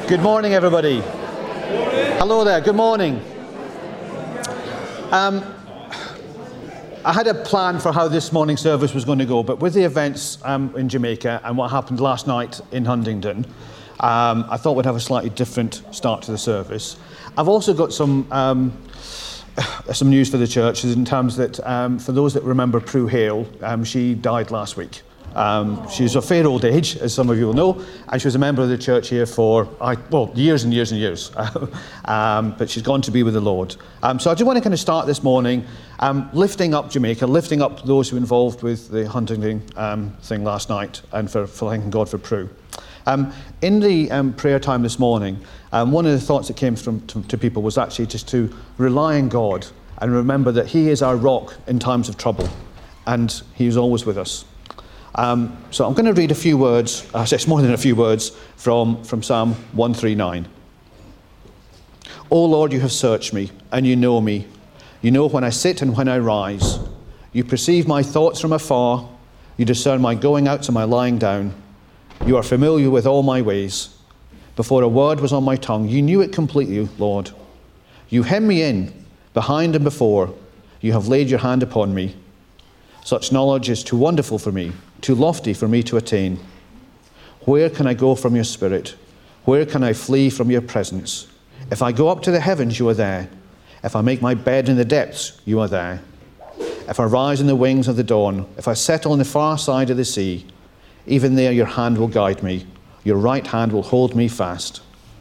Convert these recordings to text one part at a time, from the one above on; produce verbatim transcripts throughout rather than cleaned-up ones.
Good morning, everybody. Hello there, good morning. Um, I had a plan for how this morning's service was going to go, but with the events um, in Jamaica and what happened last night in Huntingdon, um, I thought we'd have a slightly different start to the service. I've also got some um, some news for the church in terms that, um, for those that remember Prue Hale, um, she died last week. Um, she's a fair old age, as some of you will know, and she was a member of the church here for, I, well, years and years and years. um, but she's gone to be with the Lord. Um, so I do want to kind of start this morning um, lifting up Jamaica, lifting up those who were involved with the Huntingdon um, thing last night, and for, for thanking God for Prue. Um, in the um, prayer time this morning, um, one of the thoughts that came from to, to people was actually just to rely on God and remember that He is our rock in times of trouble, and He is always with us. Um, so I'm going to read a few words, uh, it's more than a few words, from, from Psalm one thirty-nine. O Lord, you have searched me, and you know me. You know when I sit and when I rise. You perceive my thoughts from afar. You discern my going out and my lying down. You are familiar with all my ways. Before a word was on my tongue, you knew it completely, Lord. You hem me in, behind and before. You have laid your hand upon me. Such knowledge is too wonderful for me, too lofty for me to attain. Where can I go from your spirit? Where can I flee from your presence? If I go up to the heavens, you are there. If I make my bed in the depths, you are there. If I rise in the wings of the dawn, if I settle on the far side of the sea, even there your hand will guide me. Your right hand will hold me fast.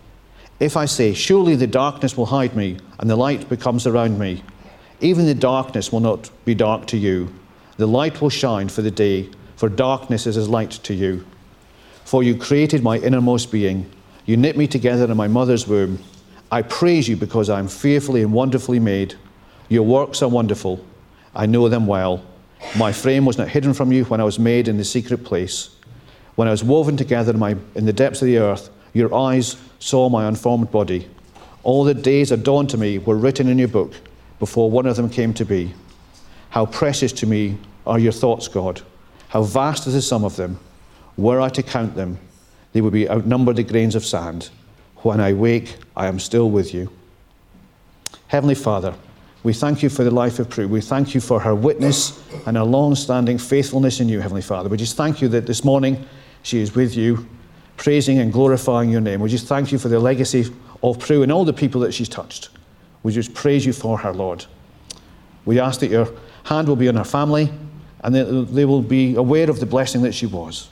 If I say, surely the darkness will hide me, and the light becomes around me, even the darkness will not be dark to you. The light will shine for the day, for darkness is as light to you. For you created my innermost being. You knit me together in my mother's womb. I praise you because I am fearfully and wonderfully made. Your works are wonderful. I know them well. My frame was not hidden from you when I was made in the secret place. When I was woven together in, my, in the depths of the earth, your eyes saw my unformed body. All the days that dawned to me were written in your book before one of them came to be. How precious to me are your thoughts, God. How vast is the sum of them. Were I to count them, they would be outnumbered the grains of sand. When I wake, I am still with you. Heavenly Father, we thank you for the life of Prue. We thank you for her witness and her long-standing faithfulness in you, Heavenly Father. We just thank you that this morning she is with you, praising and glorifying your name. We just thank you for the legacy of Prue and all the people that she's touched. We just praise you for her, Lord. We ask that your hand will be on her family, and that they will be aware of the blessing that she was.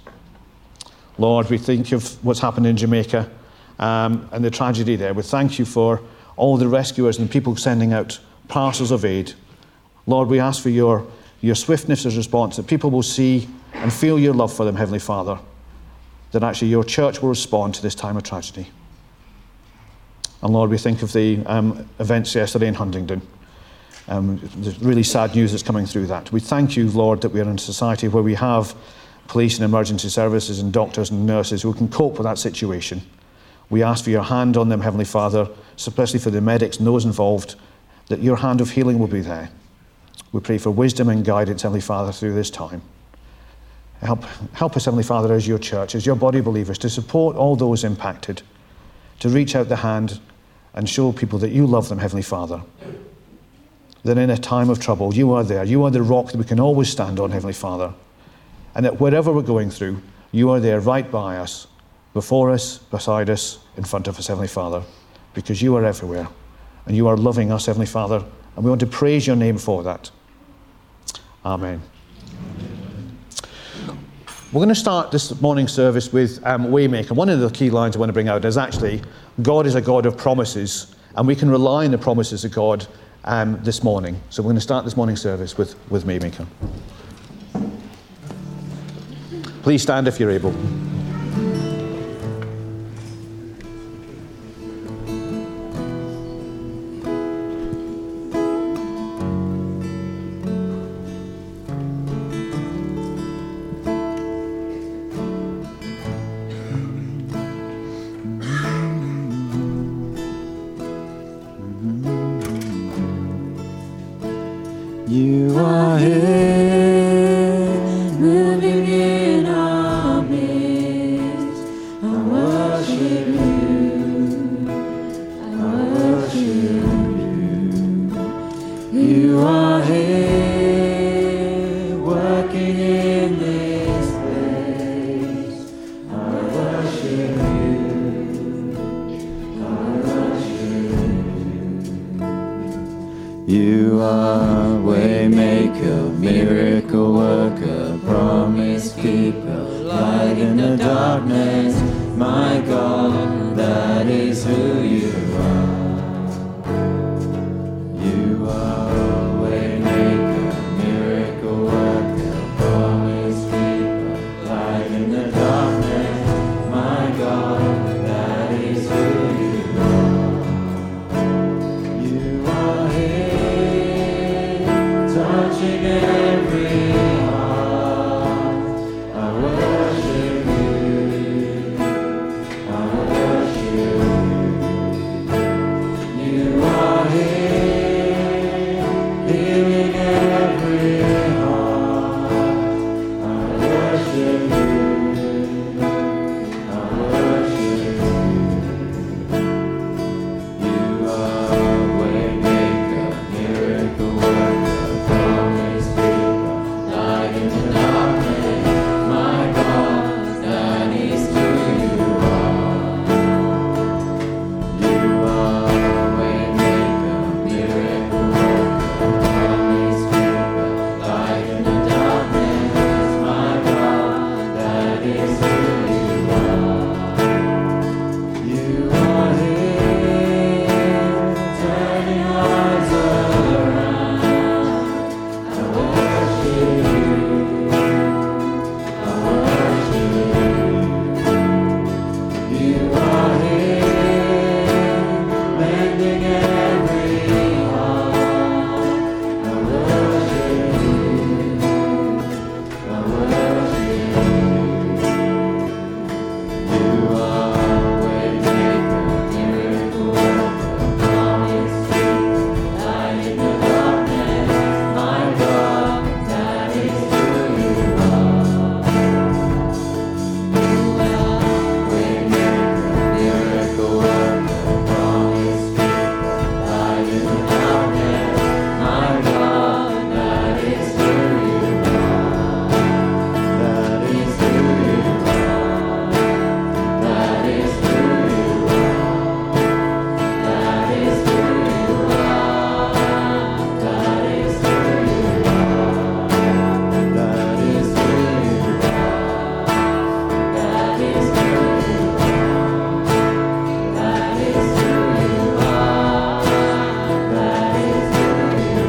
Lord, we think of what's happened in Jamaica um, and the tragedy there. We thank you for all the rescuers and people sending out parcels of aid. Lord, we ask for your, your swiftness as response, that people will see and feel your love for them, Heavenly Father, that actually your church will respond to this time of tragedy. And Lord, we think of the um, events yesterday in Huntingdon. Um, the really sad news that's coming through that. We thank you, Lord, that we are in a society where we have police and emergency services and doctors and nurses who can cope with that situation. We ask for your hand on them, Heavenly Father, especially for the medics and those involved, that your hand of healing will be there. We pray for wisdom and guidance, Heavenly Father, through this time. Help, help us, Heavenly Father, as your church, as your body of believers, to support all those impacted, to reach out the hand and show people that you love them, Heavenly Father. That in a time of trouble, you are there. You are the rock that we can always stand on, Heavenly Father. And that wherever we're going through, you are there right by us, before us, beside us, in front of us, Heavenly Father, because you are everywhere. And you are loving us, Heavenly Father, and we want to praise your name for that. Amen. We're going to start this morning's service with um, Waymaker. One of the key lines I want to bring out is actually, God is a God of promises, and we can rely on the promises of God Um, this morning. So we're going to start this morning's service with, with Waymaker. Please stand if you're able. You are here, moving in our midst. I worship you. You are here, working in this place. I worship you. I worship you. You are waymaker, miracle worker, promise keeper, light in the darkness. My God, that is who you are. You are waymaker, miracle worker, promise keeper, light in the darkness. My God, that is who you are. You are here, touching every heart. I worship you. I worship you. You are here, healing every heart. I worship you. I worship you. You are waymaker, miracle worker, promise keeper, light in the darkness. My God, that is who you are. You are waymaker, miracle worker, promise keeper, light in the darkness. My God, that is who you are. You are here, turning lives around. I worship you. I worship you. You are here, mending every heart. I worship you. I worship you. You are waymaker, miracle worker, promise keeper, light in the darkness. My God, that is who you are. Waymaker, miracle worker, promise keeper, light in the darkness. My God, that is who you are. That is who you are. That is who you are. That is who you are. That is who you are. That is who you are. That is who you are. That is who you are. That is who you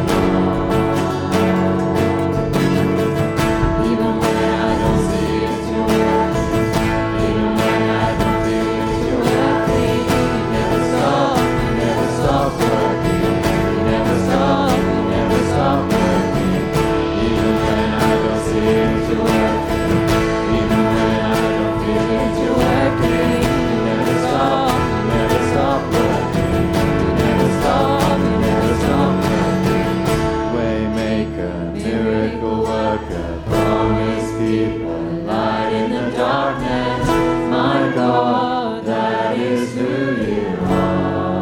are. Even when I don't see it, you're working. Even when I don't feel it, you're working. You never stop, you never stop working. You never stop, you never stop working. Even when I don't see it, you're working. Even when I don't feel it, you're working. You never stop, you never stop working. You never stop, you never stop working. Waymaker, miracle worker, promise keeper, light in the darkness. My God, that is who you are.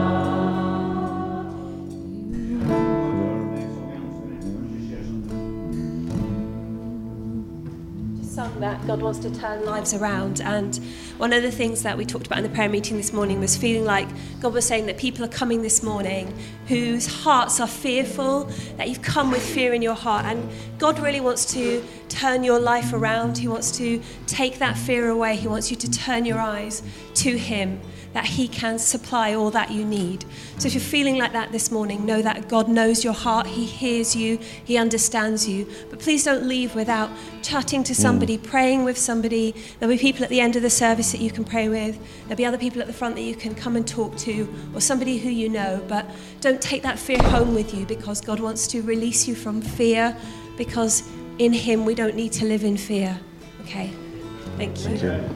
Sung that God wants to turn lives around, and one of the things that we talked about in the prayer meeting this morning was feeling like God was saying that people are coming this morning whose hearts are fearful, that you've come with fear in your heart, and God really wants to turn your life around. He wants to take that fear away. He wants you to turn your eyes to Him, that He can supply all that you need. So if you're feeling like that this morning, know that God knows your heart. He hears you. He understands you. But please don't leave without chatting to somebody, praying with somebody. There'll be people at the end of the service that you can pray with. There'll be other people at the front that you can come and talk to, or somebody who you know. But don't take that fear home with you, because God wants to release you from fear, because in Him we don't need to live in fear. Okay, thank you. Thank you.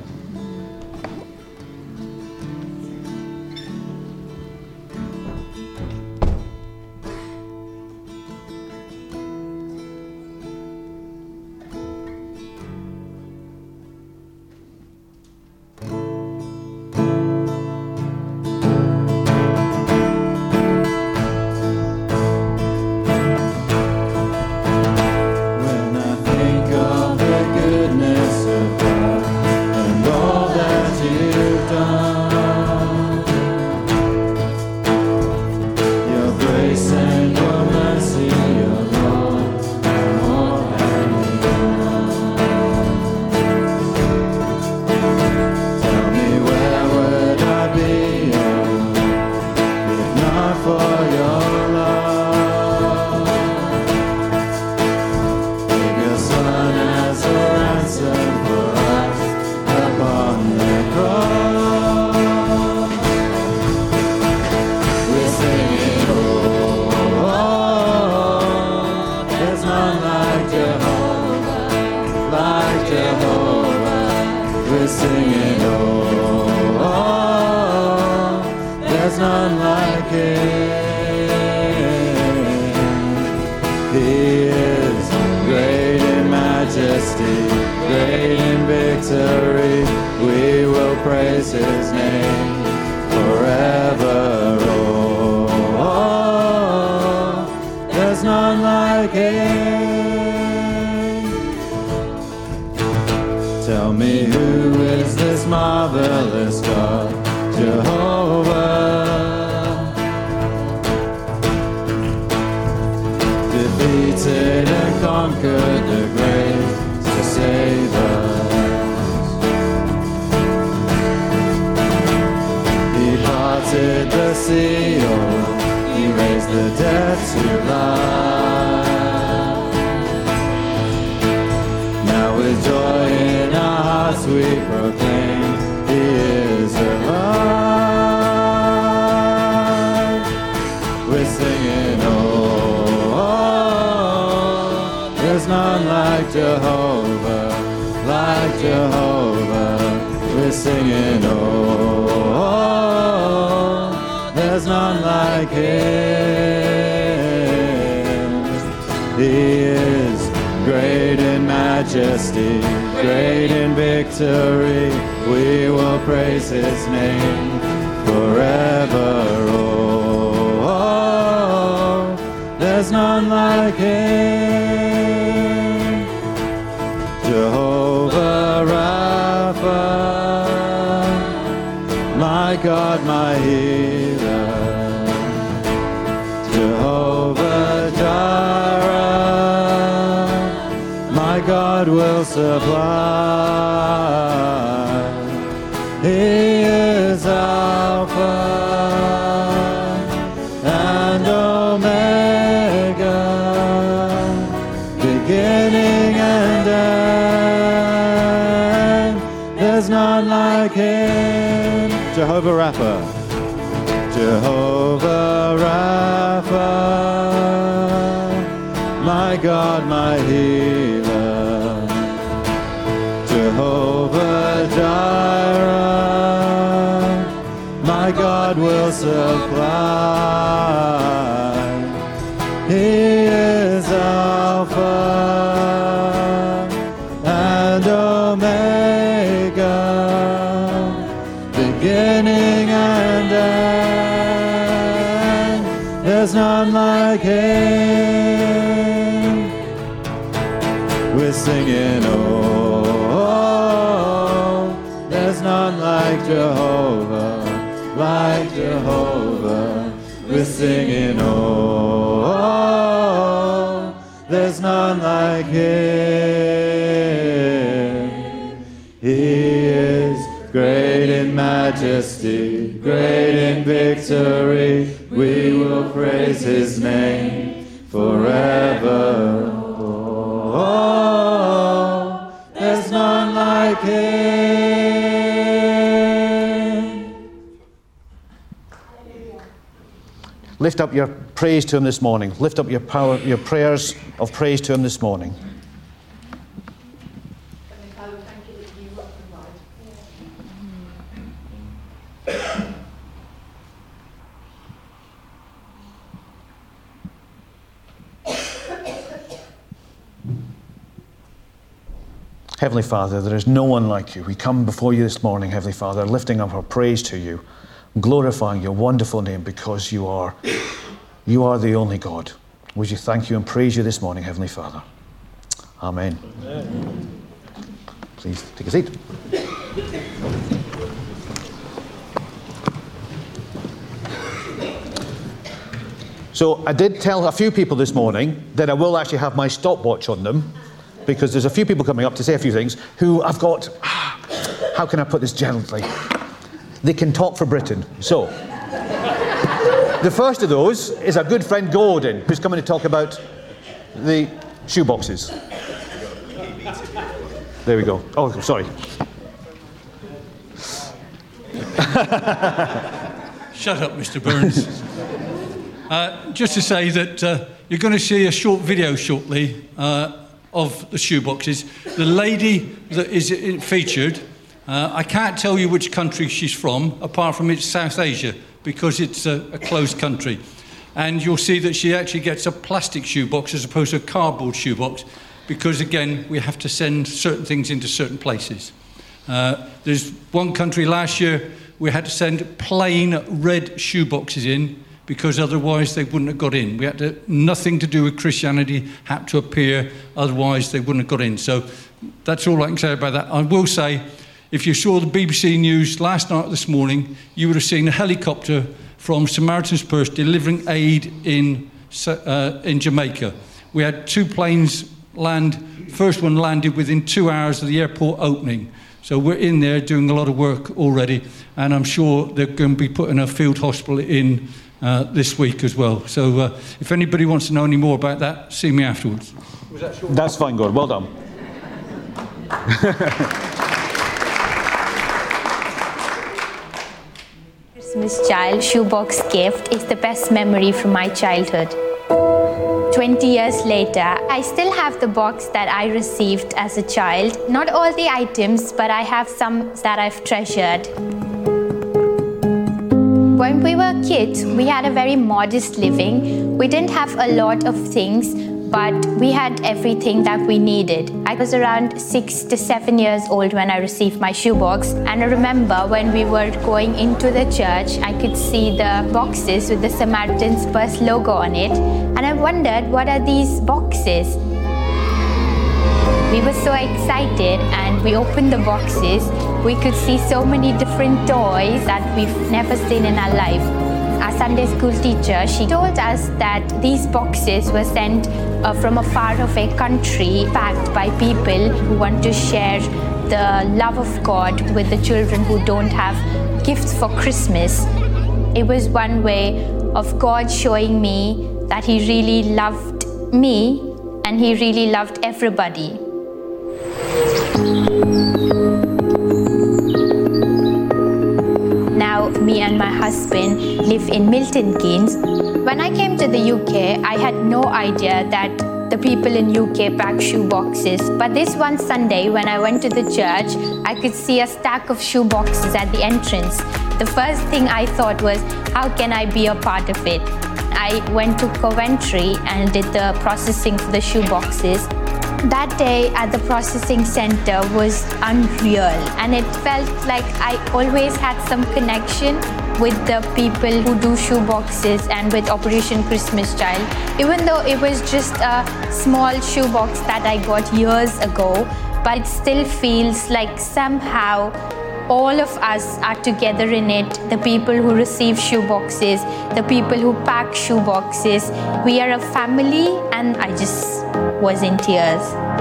none like him. He is great in majesty, great in victory. We will praise his name forever. Oh, oh, there's none like him. Tell me, who is this marvelous God? Jehovah, defeated and conquered the grave to save us. He parted the sea, oh, he raised the dead to life. Now with joy in our hearts we proclaim, he is alive. We're singing, oh, oh, there's none like Jehovah, like Jehovah. We're singing, oh, oh, there's none like him. He is great in majesty, great in victory. We will praise his name forever. Oh, oh, there's none like him. Jehovah Rapha, my God, my healer. Jehovah Jireh, my God will supply. He is Alpha and Omega, beginning and end. There's none like him. Jehovah Rapha, Jehovah Rapha, my God, my healer. Jehovah Jireh, my God will supply. He is Alpha and Omega, beginning and end. There's none like him. We're singing, oh, oh, there's none like Jehovah, like Jehovah. We're singing, oh, oh, there's none like him. He is great in majesty, great in victory. We will praise his name forever. Oh, there's none like him. Lift up your praise to him this morning. Lift up your power, your prayers of praise to him this morning. Heavenly Father, there is no one like you. We come before you this morning, Heavenly Father, lifting up our praise to you, glorifying your wonderful name, because you are, you are the only God. Would you thank you and praise you this morning, Heavenly Father. Amen. Amen. Please take a seat. So I did tell a few people this morning that I will actually have my stopwatch on them, because there's a few people coming up to say a few things who I've got, how can I put this gently? They can talk for Britain. So, the first of those is our good friend Gordon, who's coming to talk about the shoeboxes. There we go. Oh, sorry. Shut up, Mister Burns. uh, just to say that uh, you're going to see a short video shortly uh, of the shoeboxes. The lady that is featured, uh, I can't tell you which country she's from, apart from it's South Asia, because it's a, a closed country. And you'll see that she actually gets a plastic shoebox as opposed to a cardboard shoebox, because again, we have to send certain things into certain places. Uh, there's one country last year we had to send plain red shoeboxes in because otherwise they wouldn't have got in. We had to, nothing to do with Christianity had to appear, otherwise they wouldn't have got in. So that's all I can say about that. I will say, if you saw the B B C News last night or this morning, you would have seen a helicopter from Samaritan's Purse delivering aid in, uh, in Jamaica. We had two planes land. First one landed within two hours of the airport opening. So we're in there doing a lot of work already, and I'm sure they're going to be putting a field hospital in uh, this week as well. So uh, if anybody wants to know any more about that, see me afterwards. Was that short? That's fine, good. Well done. Christmas child shoebox gift is the best memory from my childhood. twenty years later, I still have the box that I received as a child. Not all the items, but I have some that I've treasured. When we were kids, we had a very modest living. We didn't have a lot of things, but we had everything that we needed. I was around six to seven years old when I received my shoebox, and I remember when we were going into the church, I could see the boxes with the Samaritan's Purse logo on it, and I wondered, what are these boxes? We were so excited, and we opened the boxes. We could see so many different toys that we've never seen in our life. Our Sunday school teacher, she told us that these boxes were sent uh, from a far away country, packed by people who want to share the love of God with the children who don't have gifts for Christmas. It was one way of God showing me that He really loved me and He really loved everybody. Now, me and my husband live in Milton Keynes. When I came to the U K, I had no idea that the people in U K pack shoe boxes. But this one Sunday, when I went to the church, I could see a stack of shoe boxes at the entrance. The first thing I thought was, how can I be a part of it? I went to Coventry and did the processing for the shoe boxes. That day at the processing center was unreal, and it felt like I always had some connection with the people who do shoe boxes and with Operation Christmas Child. Even though it was just a small shoe box that I got years ago, but it still feels like somehow all of us are together in it. The people who receive shoe boxes, the people who pack shoe boxes. We are a family, and I just was in tears.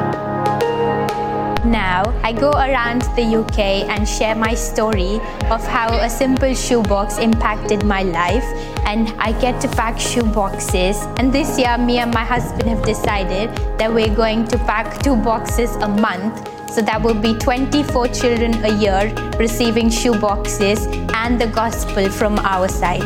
Now, I go around the U K and share my story of how a simple shoebox impacted my life, and I get to pack shoe boxes. And this year, me and my husband have decided that we're going to pack two boxes a month. So that will be twenty-four children a year receiving shoe boxes and the gospel from our side.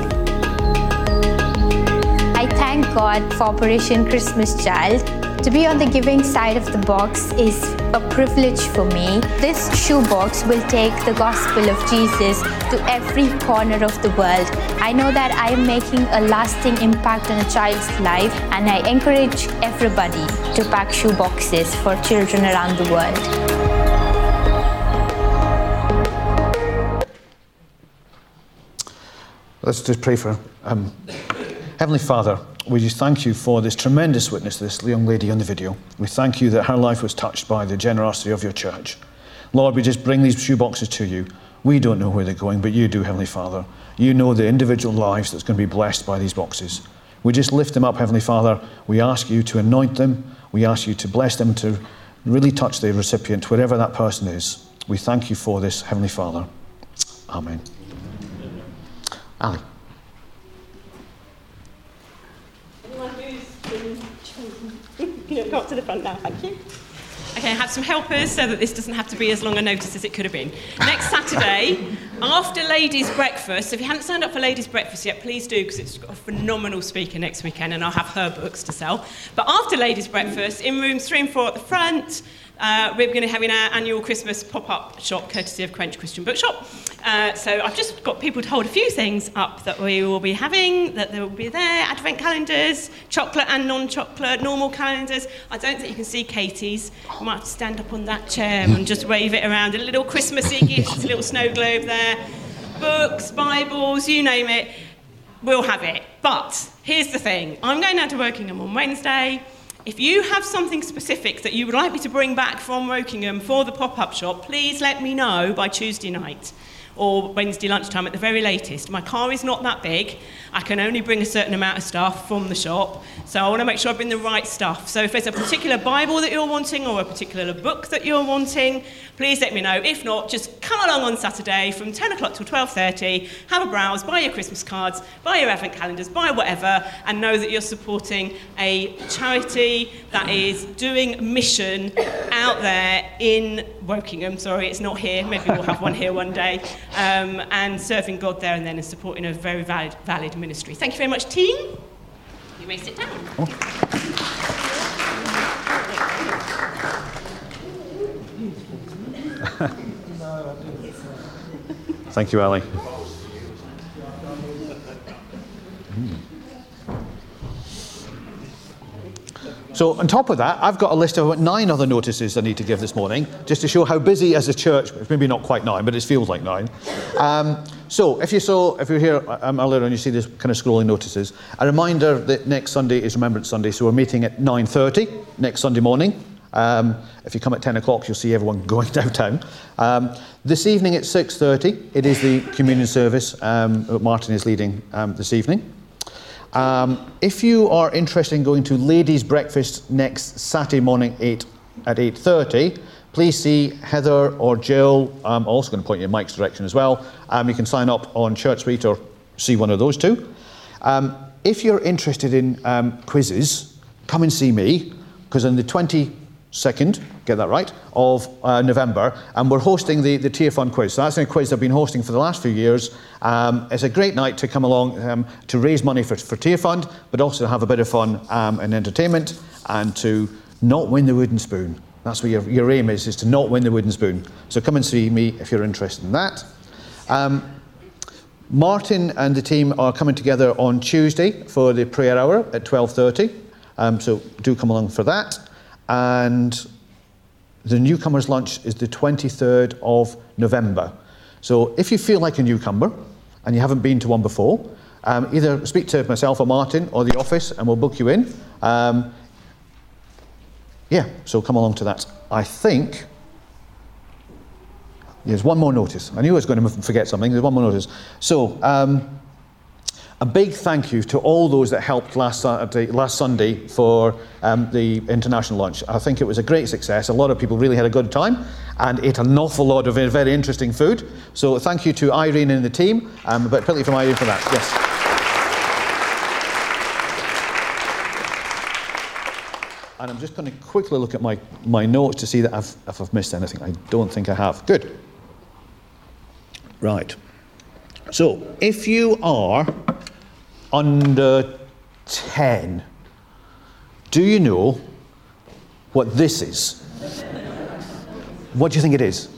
I thank God for Operation Christmas Child. To be on the giving side of the box is a privilege for me. This shoebox will take the gospel of Jesus to every corner of the world. I know that I am making a lasting impact on a child's life, and I encourage everybody to pack shoe boxes for children around the world. Let's just pray for um, Heavenly Father, we just thank you for this tremendous witness, this young lady on the video. We thank you that her life was touched by the generosity of your church. Lord, we just bring these shoeboxes to you. We don't know where they're going, but you do, Heavenly Father. You know the individual lives that's going to be blessed by these boxes. We just lift them up, Heavenly Father. We ask you to anoint them. We ask you to bless them, to really touch the recipient, wherever that person is. We thank you for this, Heavenly Father. Amen. Ali. Go up to the front now, thank you. Okay, I have some helpers so that this doesn't have to be as long a notice as it could have been. Next Saturday, after ladies' breakfast, if you haven't signed up for ladies' breakfast yet, please do, because it's got a phenomenal speaker next weekend, and I'll have her books to sell. But after ladies' breakfast, in rooms three and four at the front, Uh, we're going to have in our annual Christmas pop-up shop, courtesy of Quench Christian Bookshop. Uh, so I've just got people to hold a few things up that we will be having, that there will be there, advent calendars, chocolate and non-chocolate, normal calendars. I don't think you can see Katie's. I might have to stand up on that chair and just wave it around. A little Christmassy gift, a little snow globe there. Books, Bibles, you name it, we'll have it. But here's the thing, I'm going down to Wokingham on Wednesday. If you have something specific that you would like me to bring back from Wokingham for the pop-up shop, please let me know by Tuesday night or Wednesday lunchtime at the very latest. My car is not that big. I can only bring a certain amount of stuff from the shop, so I want to make sure I bring the right stuff. So if there's a particular Bible that you're wanting or a particular book that you're wanting, please let me know. If not, just come along on Saturday from ten o'clock till twelve thirty, have a browse, buy your Christmas cards, buy your advent calendars, buy whatever, and know that you're supporting a charity that is doing mission out there in Wokingham. Sorry, it's not here. Maybe we'll have one here one day. Um, and serving God there and then and supporting a very valid, valid ministry. Thank you very much, team. You may sit down. Thank you, Ali. So on top of that, I've got a list of about nine other notices I need to give this morning, just to show how busy as a church, maybe not quite nine, but it feels like nine. Um, so if you saw, if you're here um, earlier and you see this kind of scrolling notices, a reminder that next Sunday is Remembrance Sunday, so we're meeting at nine thirty next Sunday morning. Um, if you come at ten o'clock, you'll see everyone going downtown. Um, this evening at six thirty, it is the communion service um, that Martin is leading um, this evening. Um, if you are interested in going to ladies' breakfast next Saturday morning eight, at eight thirty, please see Heather or Jill. I'm also going to point you in Mike's direction as well. Um, you can sign up on Church Street or see one of those two. Um, if you're interested in um, quizzes, come and see me, because on the twenty-second, get that right, of uh, November, and we're hosting the, the Tier Fund quiz. So that's a quiz I've been hosting for the last few years. Um, it's a great night to come along um, to raise money for, for Tier Fund, but also to have a bit of fun um, and entertainment, and to not win the wooden spoon. That's what your, your aim is, is to not win the wooden spoon. So come and see me if you're interested in that. Um, Martin and the team are coming together on Tuesday for the prayer hour at twelve thirty. Um, so do come along for that. And the newcomers' lunch is the twenty-third of November. So if you feel like a newcomer and you haven't been to one before, um, either speak to myself or Martin or the office and we'll book you in. Um, yeah, so come along to that. I think there's one more notice. I knew I was going to forget something. There's one more notice. So um, a big thank you to all those that helped last Saturday, last Sunday for um, the international lunch. I think it was a great success. A lot of people really had a good time and ate an awful lot of very interesting food. So thank you to Irene and the team, um, but particularly from Irene for that. Yes. And I'm just going to quickly look at my, my notes to see that I've, if I've missed anything. I don't think I have. Good. Right. So, if you are under ten, do you know what this is? What do you think it is?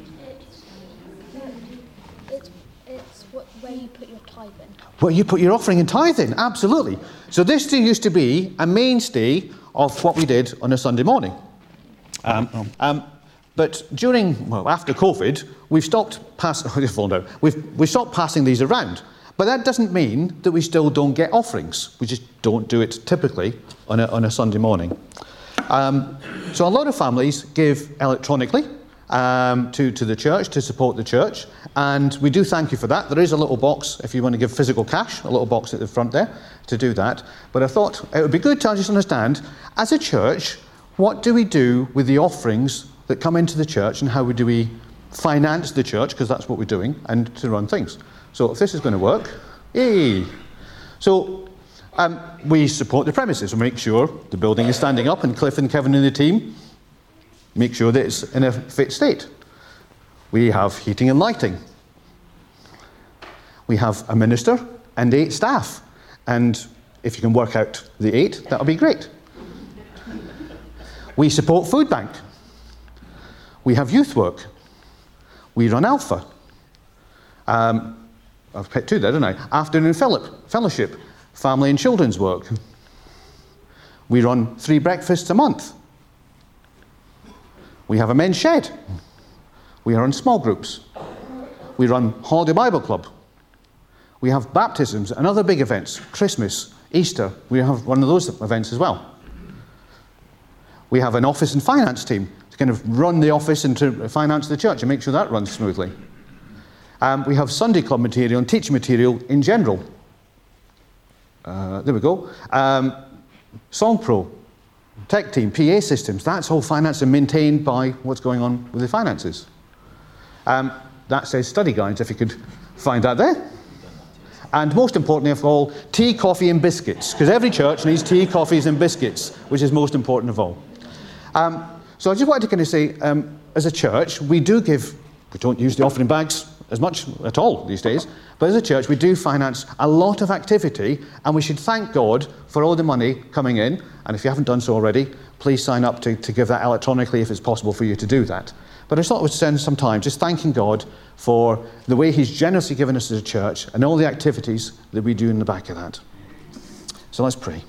It's, it's what, where you put your tithe in. Where you put your offering and tithe in, absolutely. So this used to be a mainstay of what we did on a Sunday morning. Um, um, but during, well, after COVID, we've stopped passing, we've, we've stopped passing these around. But that doesn't mean that we still don't get offerings. We just don't do it typically on a, on a Sunday morning. Um, so a lot of families give electronically um, to, to the church, to support the church. And we do thank you for that. There is a little box, if you want to give physical cash, a little box at the front there to do that. But I thought it would be good to just understand, as a church, what do we do with the offerings that come into the church, and how do we finance the church, because that's what we're doing, and to run things. So if this is going to work, yay! So um, we support the premises and make sure the building is standing up, and Cliff and Kevin and the team make sure that it's in a fit state. We have heating and lighting. We have a minister and eight staff. And if you can work out the eight, that'll be great. We support Food Bank. We have youth work. We run Alpha. Um, I've picked two there, didn't I? Afternoon fellowship, family and children's work. We run three breakfasts a month. We have a men's shed. We run small groups. We run Holiday Bible Club. We have baptisms and other big events, Christmas, Easter. We have one of those events as well. We have an office and finance team to kind of run the office and to finance the church and make sure that runs smoothly. Um, we have Sunday club material and teaching material in general. Uh, there we go. Um, Song Pro, tech team, P A systems, that's all financed and maintained by what's going on with the finances. Um, that says study guides, if you could find that there. And most importantly of all, tea, coffee and biscuits, because every church needs tea, coffees and biscuits, which is most important of all. Um, so I just wanted to kind of say, um, as a church, we do give, we don't use the offering bags as much at all these days, but as a church we do finance a lot of activity, and we should thank God for all the money coming in. And if you haven't done so already, please sign up to, to give that electronically if it's possible for you to do that. But I just thought I would spend some time just thanking God for the way he's generously given us as a church and all the activities that we do in the back of that. So let's pray.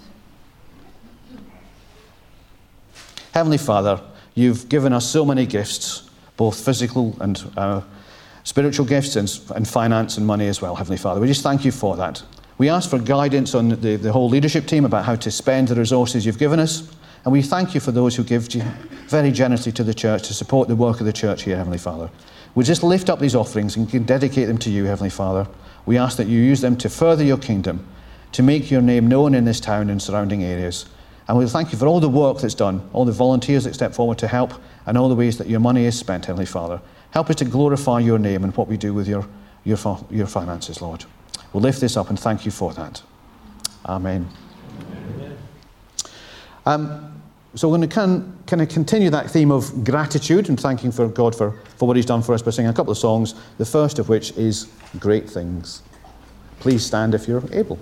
Heavenly Father, you've given us so many gifts, both physical and uh, spiritual gifts and, and finance and money as well, Heavenly Father. We just thank you for that. We ask for guidance on the, the whole leadership team about how to spend the resources you've given us. And we thank you for those who give very generously to the church to support the work of the church here, Heavenly Father. We just lift up these offerings and can dedicate them to you, Heavenly Father. We ask that you use them to further your kingdom, to make your name known in this town and surrounding areas. And we thank you for all the work that's done, all the volunteers that step forward to help, and all the ways that your money is spent, Heavenly Father. Help us to glorify your name and what we do with your, your, your finances, Lord. We'll lift this up and thank you for that. Amen. Amen. Um, so we're going to kind, kind of continue that theme of gratitude and thanking for God for, for what he's done for us by singing a couple of songs, the first of which is Great Things. Please stand if you're able.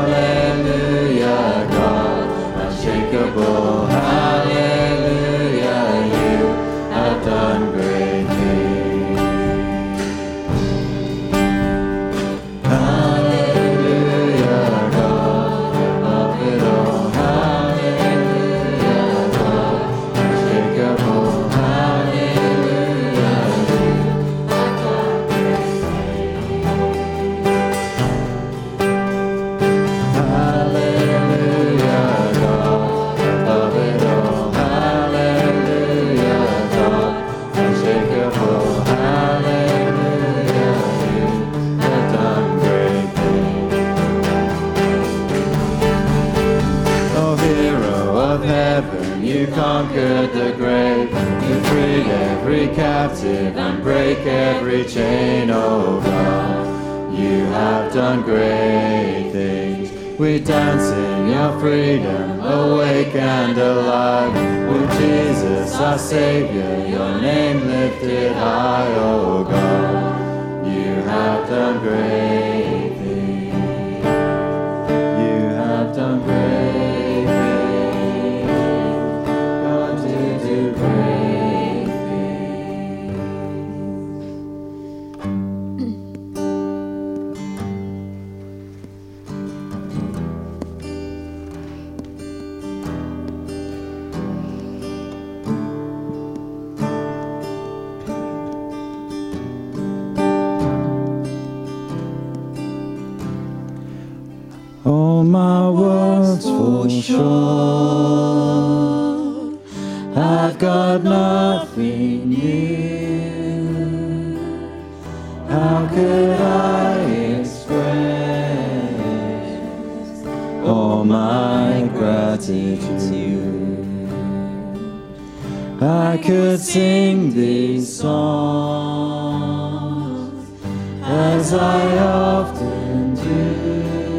Hallelujah, reign, O God. You have done great things. We dance in your freedom, awake and alive. With Jesus our Savior, your name lifted high, O God. You have done great things. You have done great things. God, to do great things. All my words fall short. I've got nothing new. How could I express all my gratitude? I could sing these songs as I often do.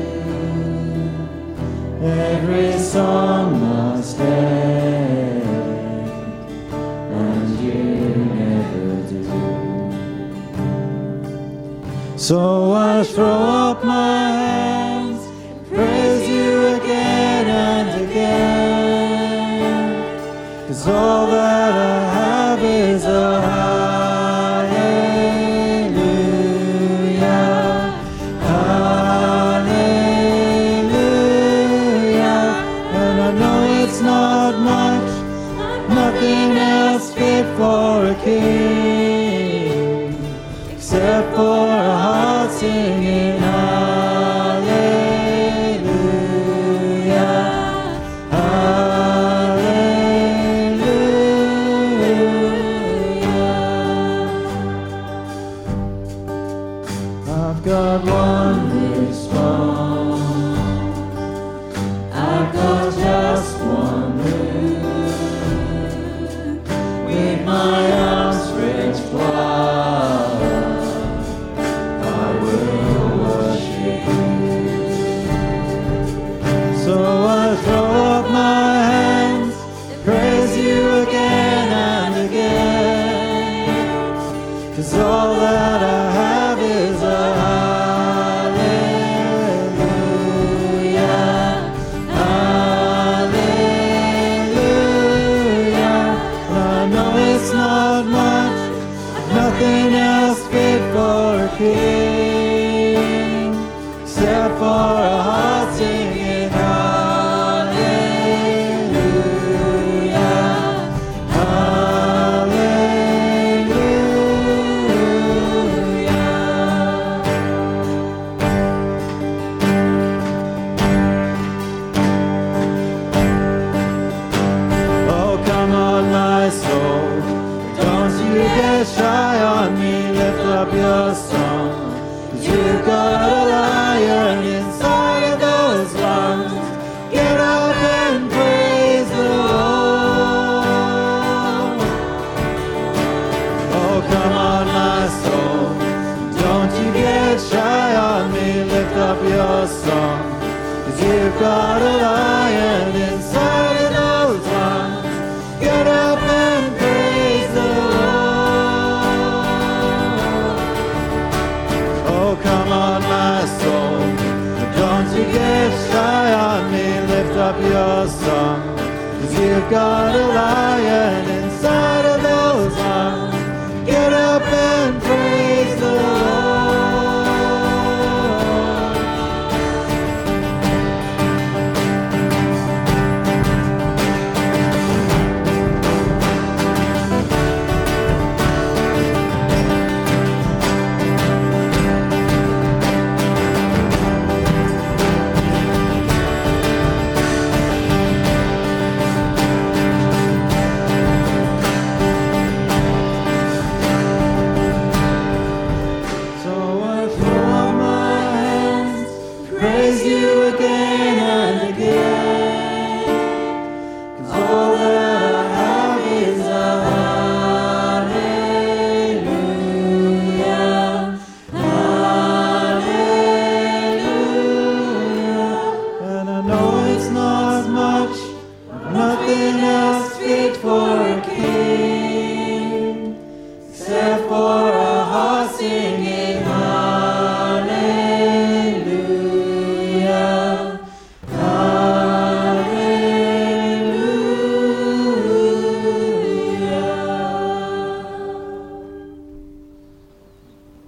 Every song must end, and you never do. So I throw up my hands, praise you again and again, 'cause all that I have is a hallelujah, hallelujah. And I know it's not much, nothing else fit for a king, except for a heart singing hallelujah, hallelujah. I've got one response, I've got just one move, with my arms stretched wide, I will worship you. So I throw up my hands, praise you again and again, 'cause all that I have is a hallelujah, hallelujah. And I know it's not much, nothing else fit for a king, except for a heart singing hallelujah, hallelujah. Oh, come on, my soul, don't you get shy on me, lift up your song, 'cause you've got a lion inside of those lungs. Get up and praise the Lord. Oh, come on, my soul, don't you get shy on me, lift up your song, 'cause you've got a lion inside of those lungs. Get up and praise the Lord. Oh, come on, my soul, don't you get shy on me, lift up your song, 'cause you've got a lion inside of those lungs. Get up and praise the Lord.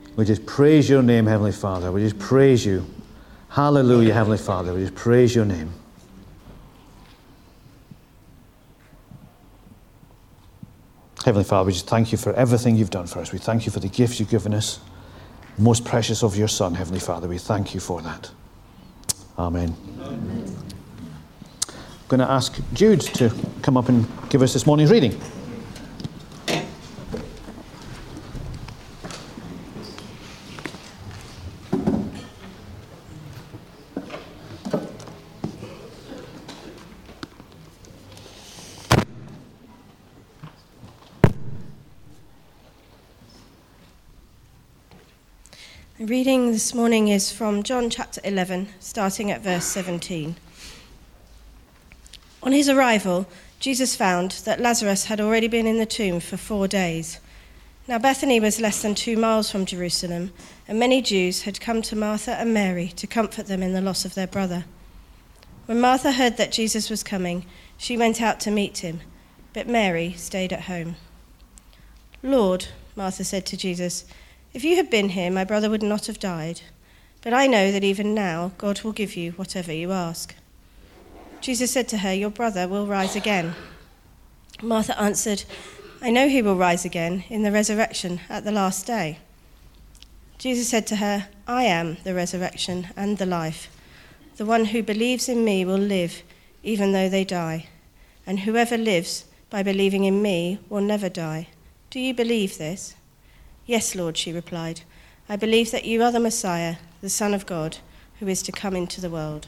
We just praise your name, Heavenly Father. We just praise you. Hallelujah, Heavenly Father. We just praise your name. Heavenly Father, we just thank you for everything you've done for us. We thank you for the gifts you've given us. Most precious of your Son, Heavenly Father. We thank you for that. Amen. Amen. I'm going to ask Jude to come up and give us this morning's reading. The reading this morning is from John chapter eleven, starting at verse seventeen. On his arrival, Jesus found that Lazarus had already been in the tomb for four days. Now Bethany was less than two miles from Jerusalem, and many Jews had come to Martha and Mary to comfort them in the loss of their brother. When Martha heard that Jesus was coming, she went out to meet him, but Mary stayed at home. "Lord," Martha said to Jesus, "if you had been here, my brother would not have died. But I know that even now God will give you whatever you ask." Jesus said to her, "Your brother will rise again." Martha answered, "I know he will rise again in the resurrection at the last day." Jesus said to her, "I am the resurrection and the life. The one who believes in me will live, even though they die. And whoever lives by believing in me will never die. Do you believe this?" "Yes, Lord," she replied. "I believe that you are the Messiah, the Son of God, who is to come into the world."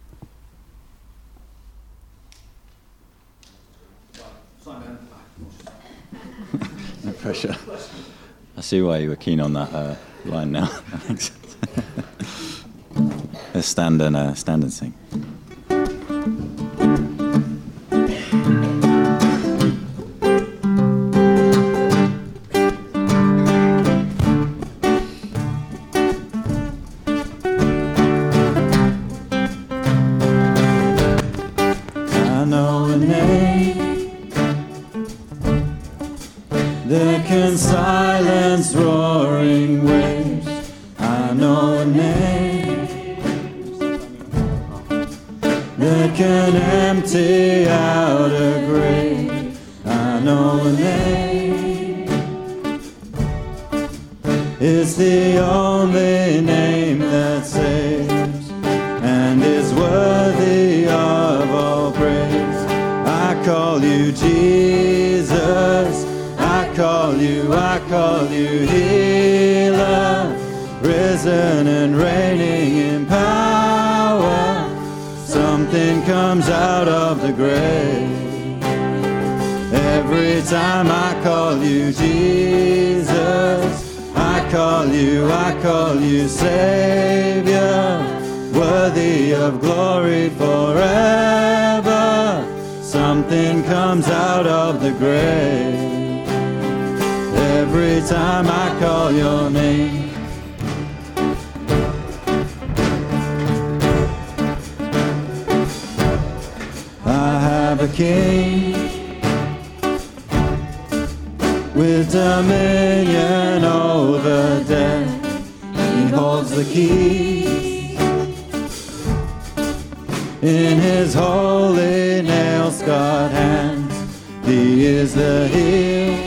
No pressure. I see why you were keen on that uh, line now. Let's stand and, uh, stand and sing. Silence roaring waves. I know a name that can empty out a grave. I know a name. It's the only name that saves and is worthy of all praise. I call you Jesus. I call you, I call you healer, risen and reigning in power. Something comes out of the grave. Every time I call you Jesus, I call you, I call you Savior, worthy of glory forever. Something comes out of the grave. Every time I call your name. I have a king with dominion over death. He holds the keys in his holy nail-scarred hands. He is the heel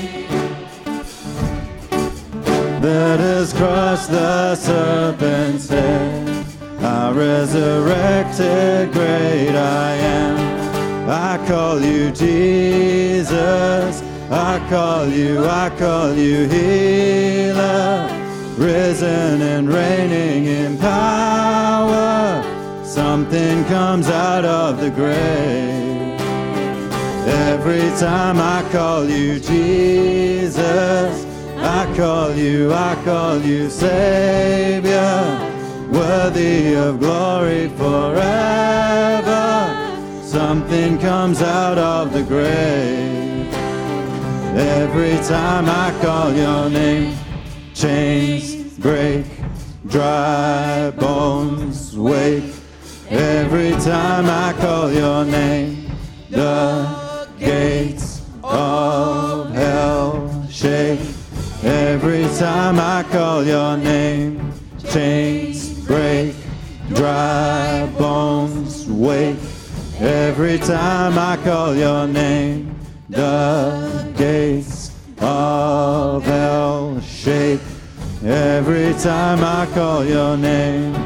that has crushed the serpent's head. Our resurrected great I am. I call you Jesus. I call you, I call you healer, risen and reigning in power. Something comes out of the grave. Every time I call you Jesus, I call you, I call you Savior, worthy of glory forever. Something comes out of the grave. Every time I call your name, chains break, dry bones wake. Every time I call your name, the gates of hell shake. Every time I call your name, chains break, dry bones wake. Every time I call your name, the gates of hell shake. Every time I call your name.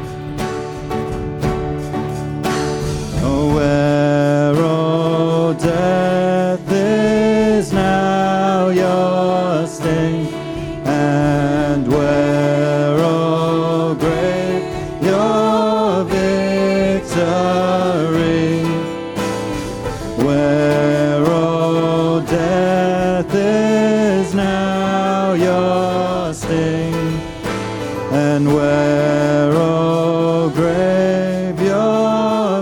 Oh, where, oh, death is now your sting, and where, oh, grave, your victory. Where, oh, death is now your sting, and where, oh, grave, your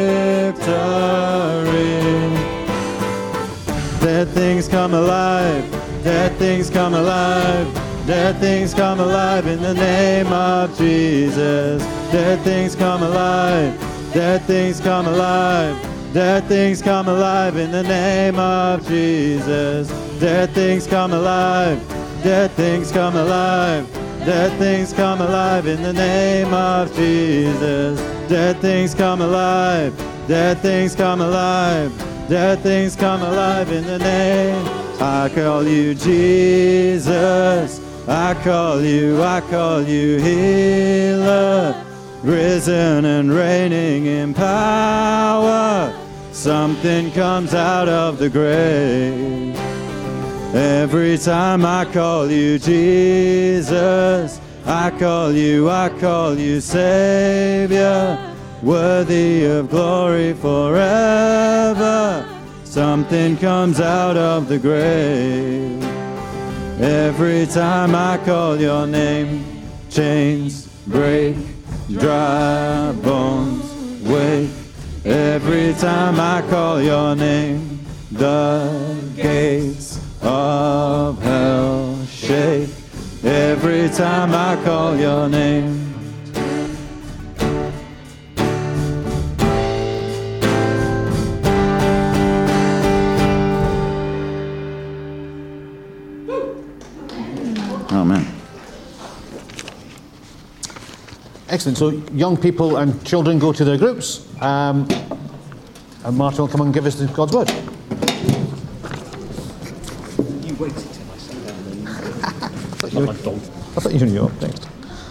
victory. Dead things come alive, dead things come alive, dead things come alive in the name of Jesus. Dead things come alive, dead things come alive, dead things come alive in the name of Jesus. Dead things come alive, dead things come alive, dead things come alive in the name of Jesus. Dead things come alive, dead things come alive, dead things come alive in the name. I call you Jesus, I call you, I call you healer, risen and reigning in power. Something comes out of the grave. Every time I call you Jesus, I call you, I call you Savior, worthy of glory forever. Something comes out of the grave. Every time I call your name, chains break, dry bones wake. Every time I call your name, the gates of hell shake. Every time I call your name. Amen. Excellent. So young people and children go to their groups, um, and Martin will come and give us the God's word. You waited till I sat down and I thought you, I thought you knew up next.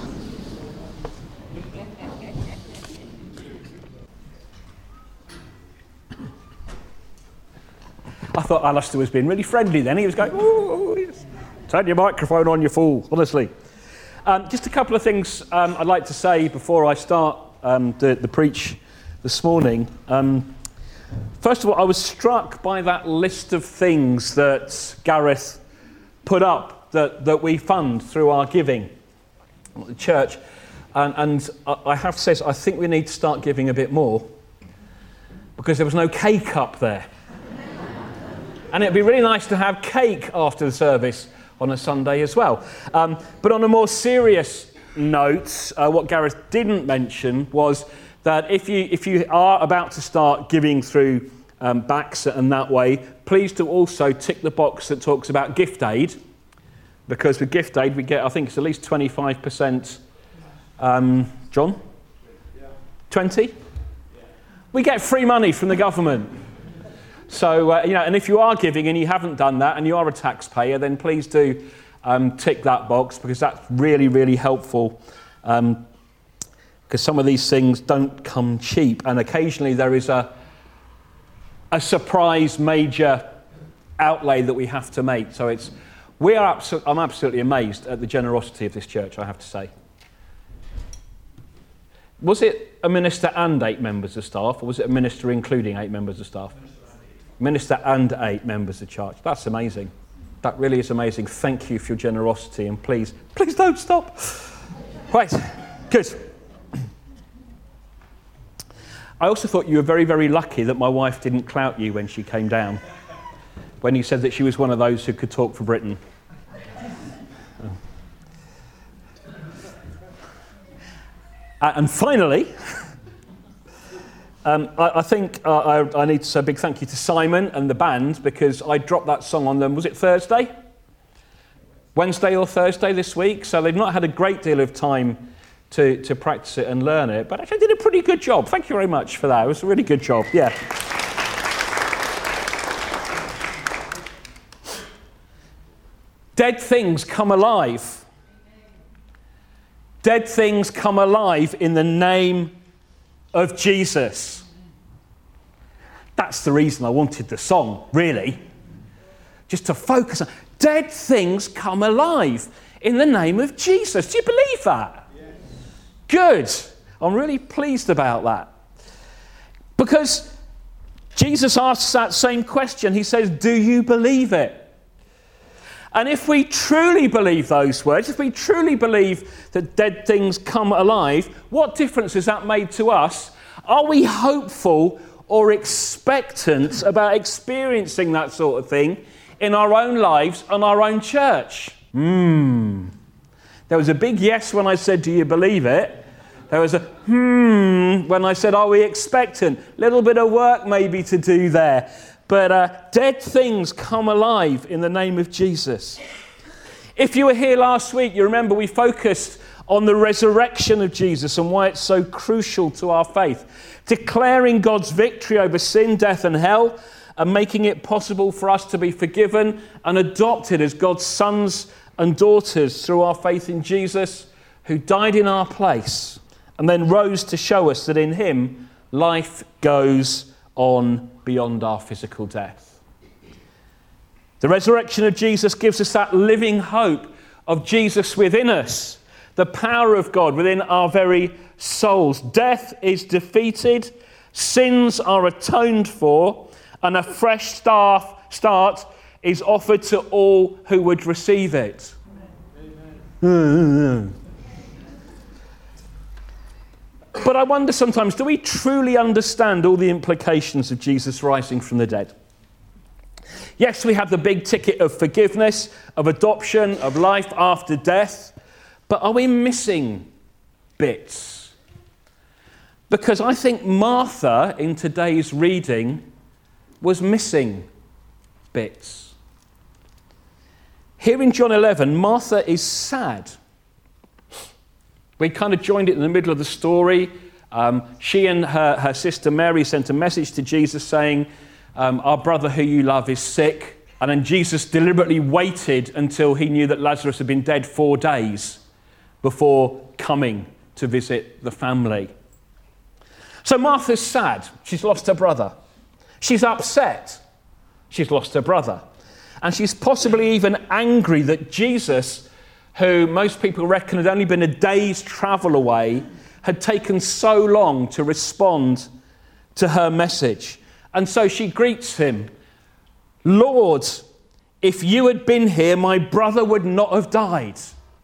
I thought Alistair was being really friendly then. He was going, ooh, yes. Turn your microphone on, you fool, honestly. Um, just a couple of things um, I'd like to say before I start um, the, the preach this morning. Um, first of all, I was struck by that list of things that Gareth put up that, that we fund through our giving at the church. And, and I have to say, I think we need to start giving a bit more, because there was no cake up there. And it'd be really nice to have cake after the service on a Sunday as well. Um, but on a more serious note, uh, what Gareth didn't mention was that if you if you are about to start giving through um, backs and that way, please do also tick the box that talks about gift aid, because with gift aid we get, I think it's at least twenty-five percent. Um, John? twenty? We get free money from the government. So, uh, you know, and if you are giving and you haven't done that and you are a taxpayer, then please do um, tick that box, because that's really, really helpful. Um, because some of these things don't come cheap, and occasionally there is a a surprise major outlay that we have to make. So it's we are abso- I'm absolutely amazed at the generosity of this church, I have to say. Was it a minister and eight members of staff, or was it a minister including eight members of staff? Minister and eight members of church. That's amazing. That really is amazing. Thank you for your generosity, and please, please don't stop. Right, good. I also thought you were very, very lucky that my wife didn't clout you when she came down, when you said that she was one of those who could talk for Britain. Uh, and finally, Um, I, I think uh, I, I need to say a big thank you to Simon and the band, because I dropped that song on them, was it Thursday? Wednesday or Thursday this week, so they've not had a great deal of time to, to practice it and learn it, but actually did a pretty good job. Thank you very much for that. It was a really good job, yeah. Dead things come alive. Dead things come alive in the name of Jesus. That's the reason I wanted the song, really. Just to focus on dead things come alive in the name of Jesus. Do you believe that? Yes. Good. I'm really pleased about that. Because Jesus asks that same question. He says, do you believe it? And if we truly believe those words, if we truly believe that dead things come alive, what difference has that made to us? Are we hopeful or expectant about experiencing that sort of thing in our own lives and our own church? Hmm. There was a big yes when I said, do you believe it? There was a hmm when I said, are we expectant? Little bit of work maybe to do there. But uh, dead things come alive in the name of Jesus. If you were here last week, you remember we focused on the resurrection of Jesus and why it's so crucial to our faith. Declaring God's victory over sin, death and hell, and making it possible for us to be forgiven and adopted as God's sons and daughters through our faith in Jesus, who died in our place and then rose to show us that in him life goes on beyond our physical death. The resurrection of Jesus gives us that living hope of Jesus within us, the power of God within our very souls. Death is defeated, sins are atoned for, and a fresh start, start is offered to all who would receive it. Amen. But I wonder sometimes, do we truly understand all the implications of Jesus rising from the dead? Yes, we have the big ticket of forgiveness, of adoption, of life after death, but are we missing bits? Because I think Martha, in today's reading, was missing bits. Here in John eleven, Martha is sad. We kind of joined it in the middle of the story. Um, she and her, her sister Mary sent a message to Jesus saying, um, our brother who you love is sick. And then Jesus deliberately waited until he knew that Lazarus had been dead four days before coming to visit the family. So Martha's sad. She's lost her brother. She's upset. She's lost her brother. And she's possibly even angry that Jesus, who most people reckon had only been a day's travel away, had taken so long to respond to her message. And so she greets him, Lord, if you had been here, my brother would not have died.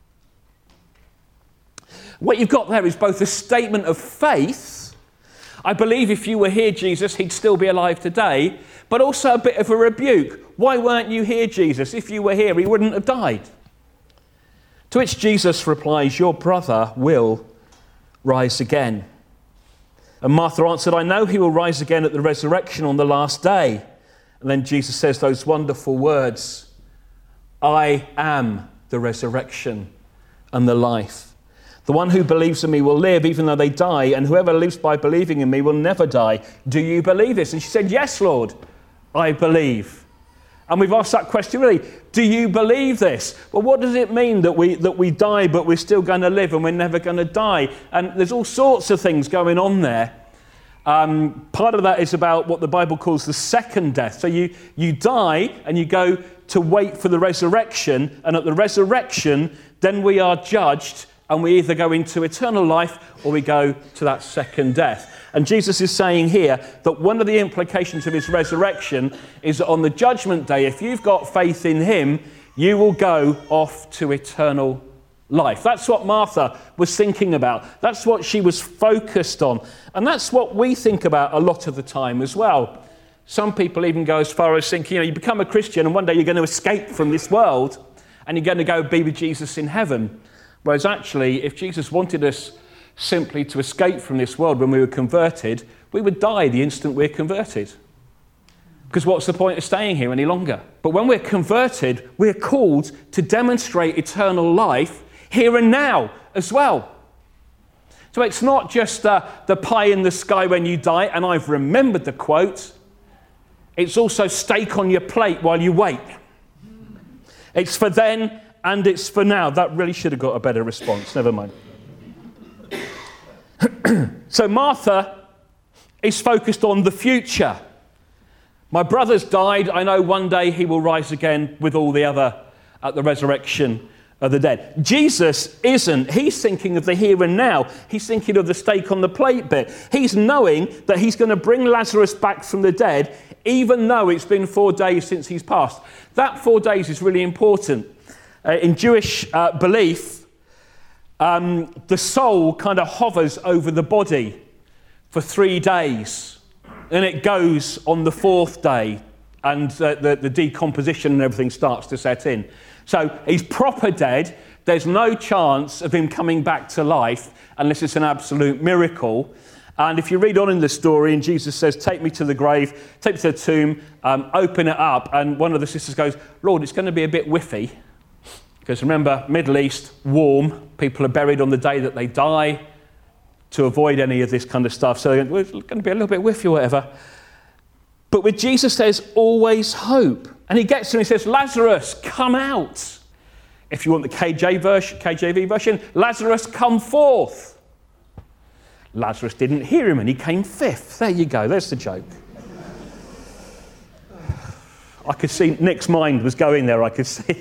What you've got there is both a statement of faith. I believe if you were here, Jesus, he'd still be alive today, but also a bit of a rebuke. Why weren't you here, Jesus? If you were here, he wouldn't have died. To which Jesus replies, your brother will rise again. And Martha answered, I know he will rise again at the resurrection on the last day. And then Jesus says those wonderful words, I am the resurrection and the life. The one who believes in me will live even though they die, and whoever lives by believing in me will never die. Do you believe this? And she said, yes, Lord, I believe. And we've asked that question really, do you believe this? Well, what does it mean that we that we die but we're still going to live and we're never going to die? And there's all sorts of things going on there. Um, part of that is about what the Bible calls the second death. So you, you die and you go to wait for the resurrection, and at the resurrection, then we are judged and we either go into eternal life or we go to that second death. And Jesus is saying here that one of the implications of his resurrection is that on the judgment day, if you've got faith in him, you will go off to eternal life. That's what Martha was thinking about. That's what she was focused on. And that's what we think about a lot of the time as well. Some people even go as far as thinking, you know, you become a Christian and one day you're going to escape from this world and you're going to go be with Jesus in heaven. Whereas actually, if Jesus wanted us simply to escape from this world when we were converted, we would die the instant we're converted. Because what's the point of staying here any longer? But when we're converted, we're called to demonstrate eternal life here and now as well. So it's not just uh, the pie in the sky when you die, and I've remembered the quote. It's also steak on your plate while you wait. It's for then and it's for now. That really should have got a better response. Never mind. So Martha is focused on the future. My brother's died. I know one day he will rise again with all the other at the resurrection of the dead. Jesus isn't. He's thinking of the here and now. He's thinking of the steak on the plate bit. He's knowing that he's going to bring Lazarus back from the dead, even though it's been four days since he's passed. That four days is really important. Uh, in Jewish uh, belief, um, the soul kind of hovers over the body for three days. And it goes on the fourth day, and uh, the, the decomposition and everything starts to set in. So he's proper dead. There's no chance of him coming back to life unless it's an absolute miracle. And if you read on in the story, and Jesus says, take me to the grave, take me to the tomb, um, open it up. And one of the sisters goes, Lord, it's going to be a bit whiffy. Because remember, Middle East, warm. People are buried on the day that they die to avoid any of this kind of stuff. So well, it's going to be a little bit whiffy or whatever. But with Jesus, there's always hope. And he gets to him and he says, Lazarus, come out. If you want the K J version, K J V version, Lazarus, come forth. Lazarus didn't hear him and he came fifth. There you go, there's the joke. I could see Nick's mind was going there, I could see.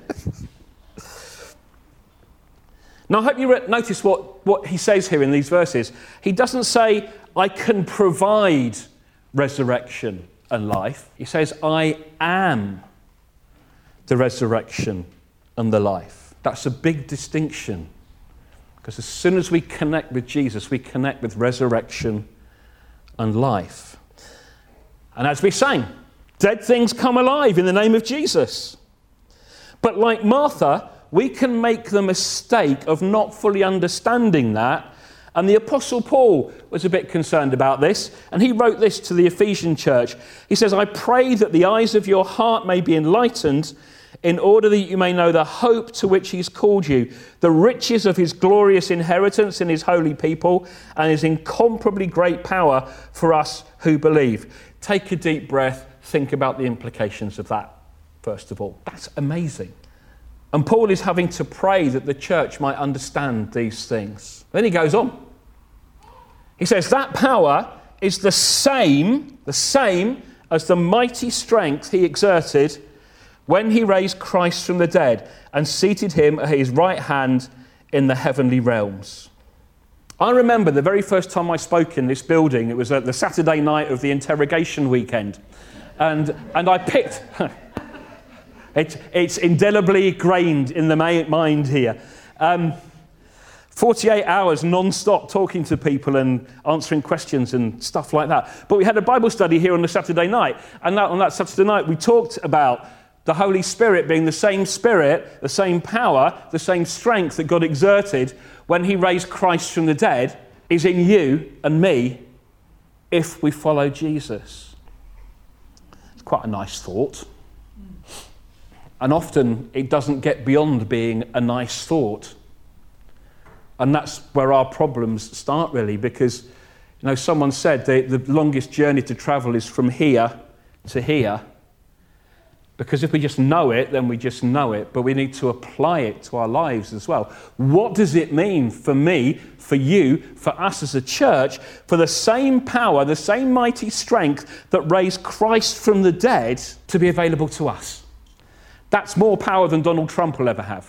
Now, I hope you re- notice what, what he says here in these verses. He doesn't say, I can provide resurrection and life. He says, I am the resurrection and the life. That's a big distinction. Because as soon as we connect with Jesus, we connect with resurrection and life. And as we sang, dead things come alive in the name of Jesus. But like Martha, we can make the mistake of not fully understanding that. And the Apostle Paul was a bit concerned about this. And he wrote this to the Ephesian church. He says, I pray that the eyes of your heart may be enlightened, in order that you may know the hope to which he's called you, the riches of his glorious inheritance in his holy people, and his incomparably great power for us who believe. Take a deep breath. Think about the implications of that, first of all. That's amazing. And Paul is having to pray that the church might understand these things. Then he goes on. He says, that power is the same, the same as the mighty strength he exerted when he raised Christ from the dead and seated him at his right hand in the heavenly realms. I remember the very first time I spoke in this building, it was at the Saturday night of the interrogation weekend. And, and I picked... It, it's indelibly ingrained in the mind here. Um, forty-eight hours non-stop talking to people and answering questions and stuff like that. But we had a Bible study here on the Saturday night. And that, on that Saturday night, we talked about the Holy Spirit being the same Spirit, the same power, the same strength that God exerted when he raised Christ from the dead is in you and me if we follow Jesus. It's quite a nice thought. And often it doesn't get beyond being a nice thought. And that's where our problems start, really, because, you know, someone said the, the longest journey to travel is from here to here. Because if we just know it, then we just know it. But we need to apply it to our lives as well. What does it mean for me, for you, for us as a church, for the same power, the same mighty strength that raised Christ from the dead to be available to us? That's more power than Donald Trump will ever have.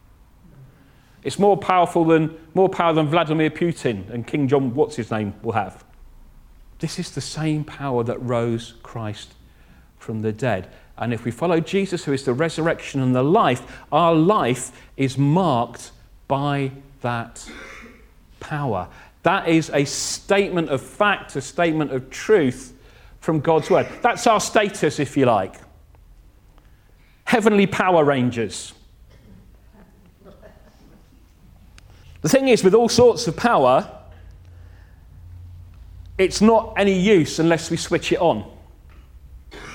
It's more powerful than more power than Vladimir Putin and King John, what's his name, will have. This is the same power that rose Christ from the dead. And if we follow Jesus, who is the resurrection and the life, our life is marked by that power. That is a statement of fact, a statement of truth from God's word. That's our status, if you like. Heavenly Power Rangers. The thing is, with all sorts of power, it's not any use unless we switch it on.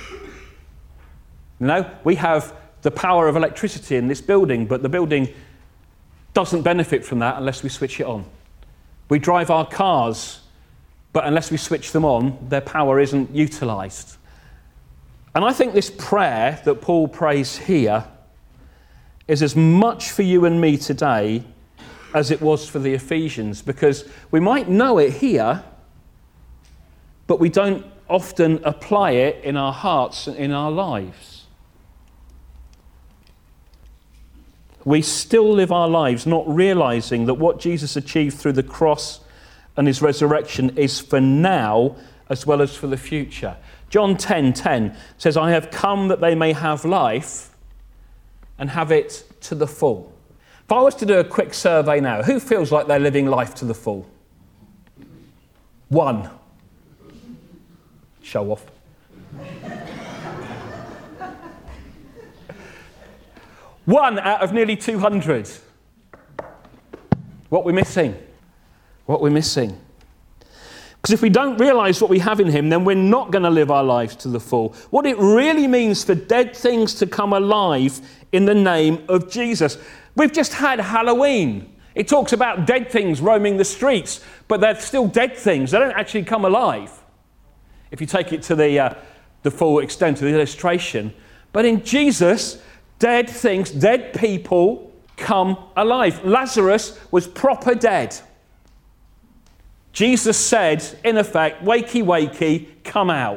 You know, we have the power of electricity in this building, but the building doesn't benefit from that unless we switch it on. We drive our cars, but unless we switch them on, their power isn't utilised. And I think this prayer that Paul prays here is as much for you and me today as it was for the Ephesians, because we might know it here, but we don't often apply it in our hearts and in our lives. We still live our lives not realising that what Jesus achieved through the cross and his resurrection is for now as well as for the future. John ten ten says, I have come that they may have life and have it to the full. If I was to do a quick survey now, who feels like they're living life to the full? One. Show off. One out of nearly two hundred. What we're missing? What we're missing? Because if we don't realise what we have in him, then we're not going to live our lives to the full. What it really means for dead things to come alive in the name of Jesus. We've just had Halloween. It talks about dead things roaming the streets, but they're still dead things. They don't actually come alive, if you take it to the, uh, the full extent of the illustration. But in Jesus, dead things, dead people come alive. Lazarus was proper dead. Jesus said, in effect, wakey, wakey, come out.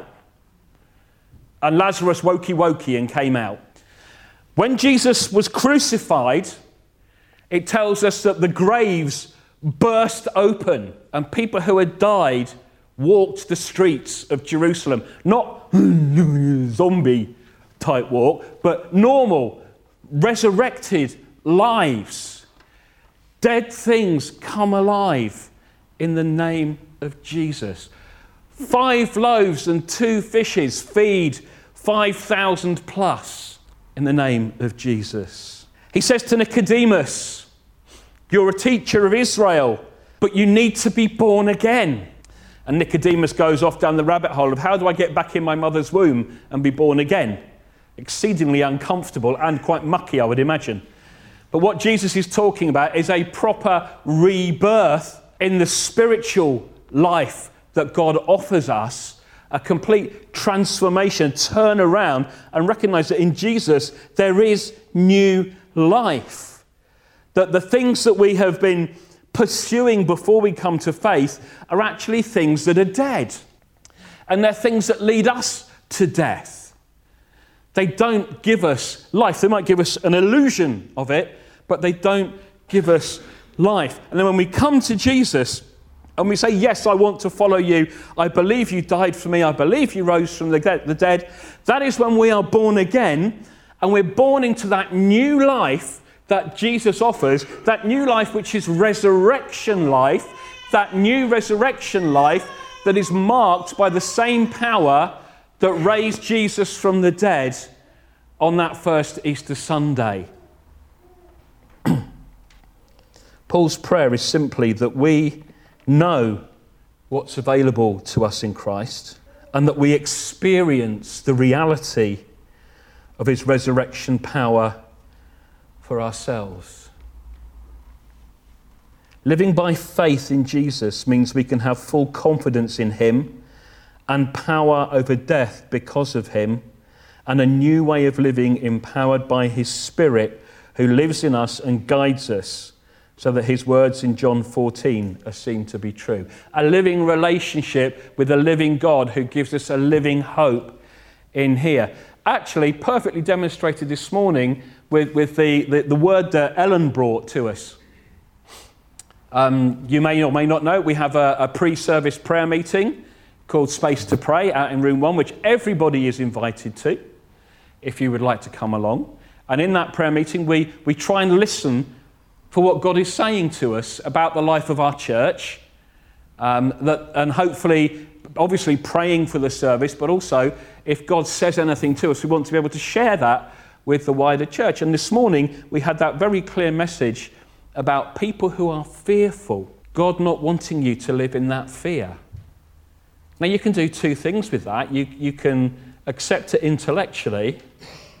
And Lazarus wokey, wokey and came out. When Jesus was crucified, it tells us that the graves burst open and people who had died walked the streets of Jerusalem. Not zombie type walk, but normal, resurrected lives. Dead things come alive in the name of Jesus. Five loaves and two fishes feed five thousand plus in the name of Jesus. He says to Nicodemus, you're a teacher of Israel, but you need to be born again. And Nicodemus goes off down the rabbit hole of how do I get back in my mother's womb and be born again? Exceedingly uncomfortable and quite mucky, I would imagine. But what Jesus is talking about is a proper rebirth in the spiritual life that God offers us, a complete transformation, turn around and recognize that in Jesus there is new life. That the things that we have been pursuing before we come to faith are actually things that are dead. And they're things that lead us to death. They don't give us life. They might give us an illusion of it, but they don't give us life. And then when we come to Jesus and we say, yes, I want to follow you. I believe you died for me. I believe you rose from the dead. That is when we are born again and we're born into that new life that Jesus offers, that new life which is resurrection life, that new resurrection life that is marked by the same power that raised Jesus from the dead on that first Easter Sunday. Paul's prayer is simply that we know what's available to us in Christ and that we experience the reality of his resurrection power for ourselves. Living by faith in Jesus means we can have full confidence in him and power over death because of him, and a new way of living empowered by his Spirit who lives in us and guides us, so that his words in John fourteen are seen to be true. A living relationship with a living God who gives us a living hope in here. Actually, perfectly demonstrated this morning with, with the, the, the word that Ellen brought to us. Um, you may or may not know, we have a, a pre-service prayer meeting called Space to Pray out in room one, which everybody is invited to, if you would like to come along. And in that prayer meeting, we, we try and listen for what God is saying to us about the life of our church, um, that, and hopefully, obviously praying for the service, but also if God says anything to us, we want to be able to share that with the wider church. And this morning, we had that very clear message about people who are fearful, God not wanting you to live in that fear. Now, you can do two things with that. You, you can accept it intellectually,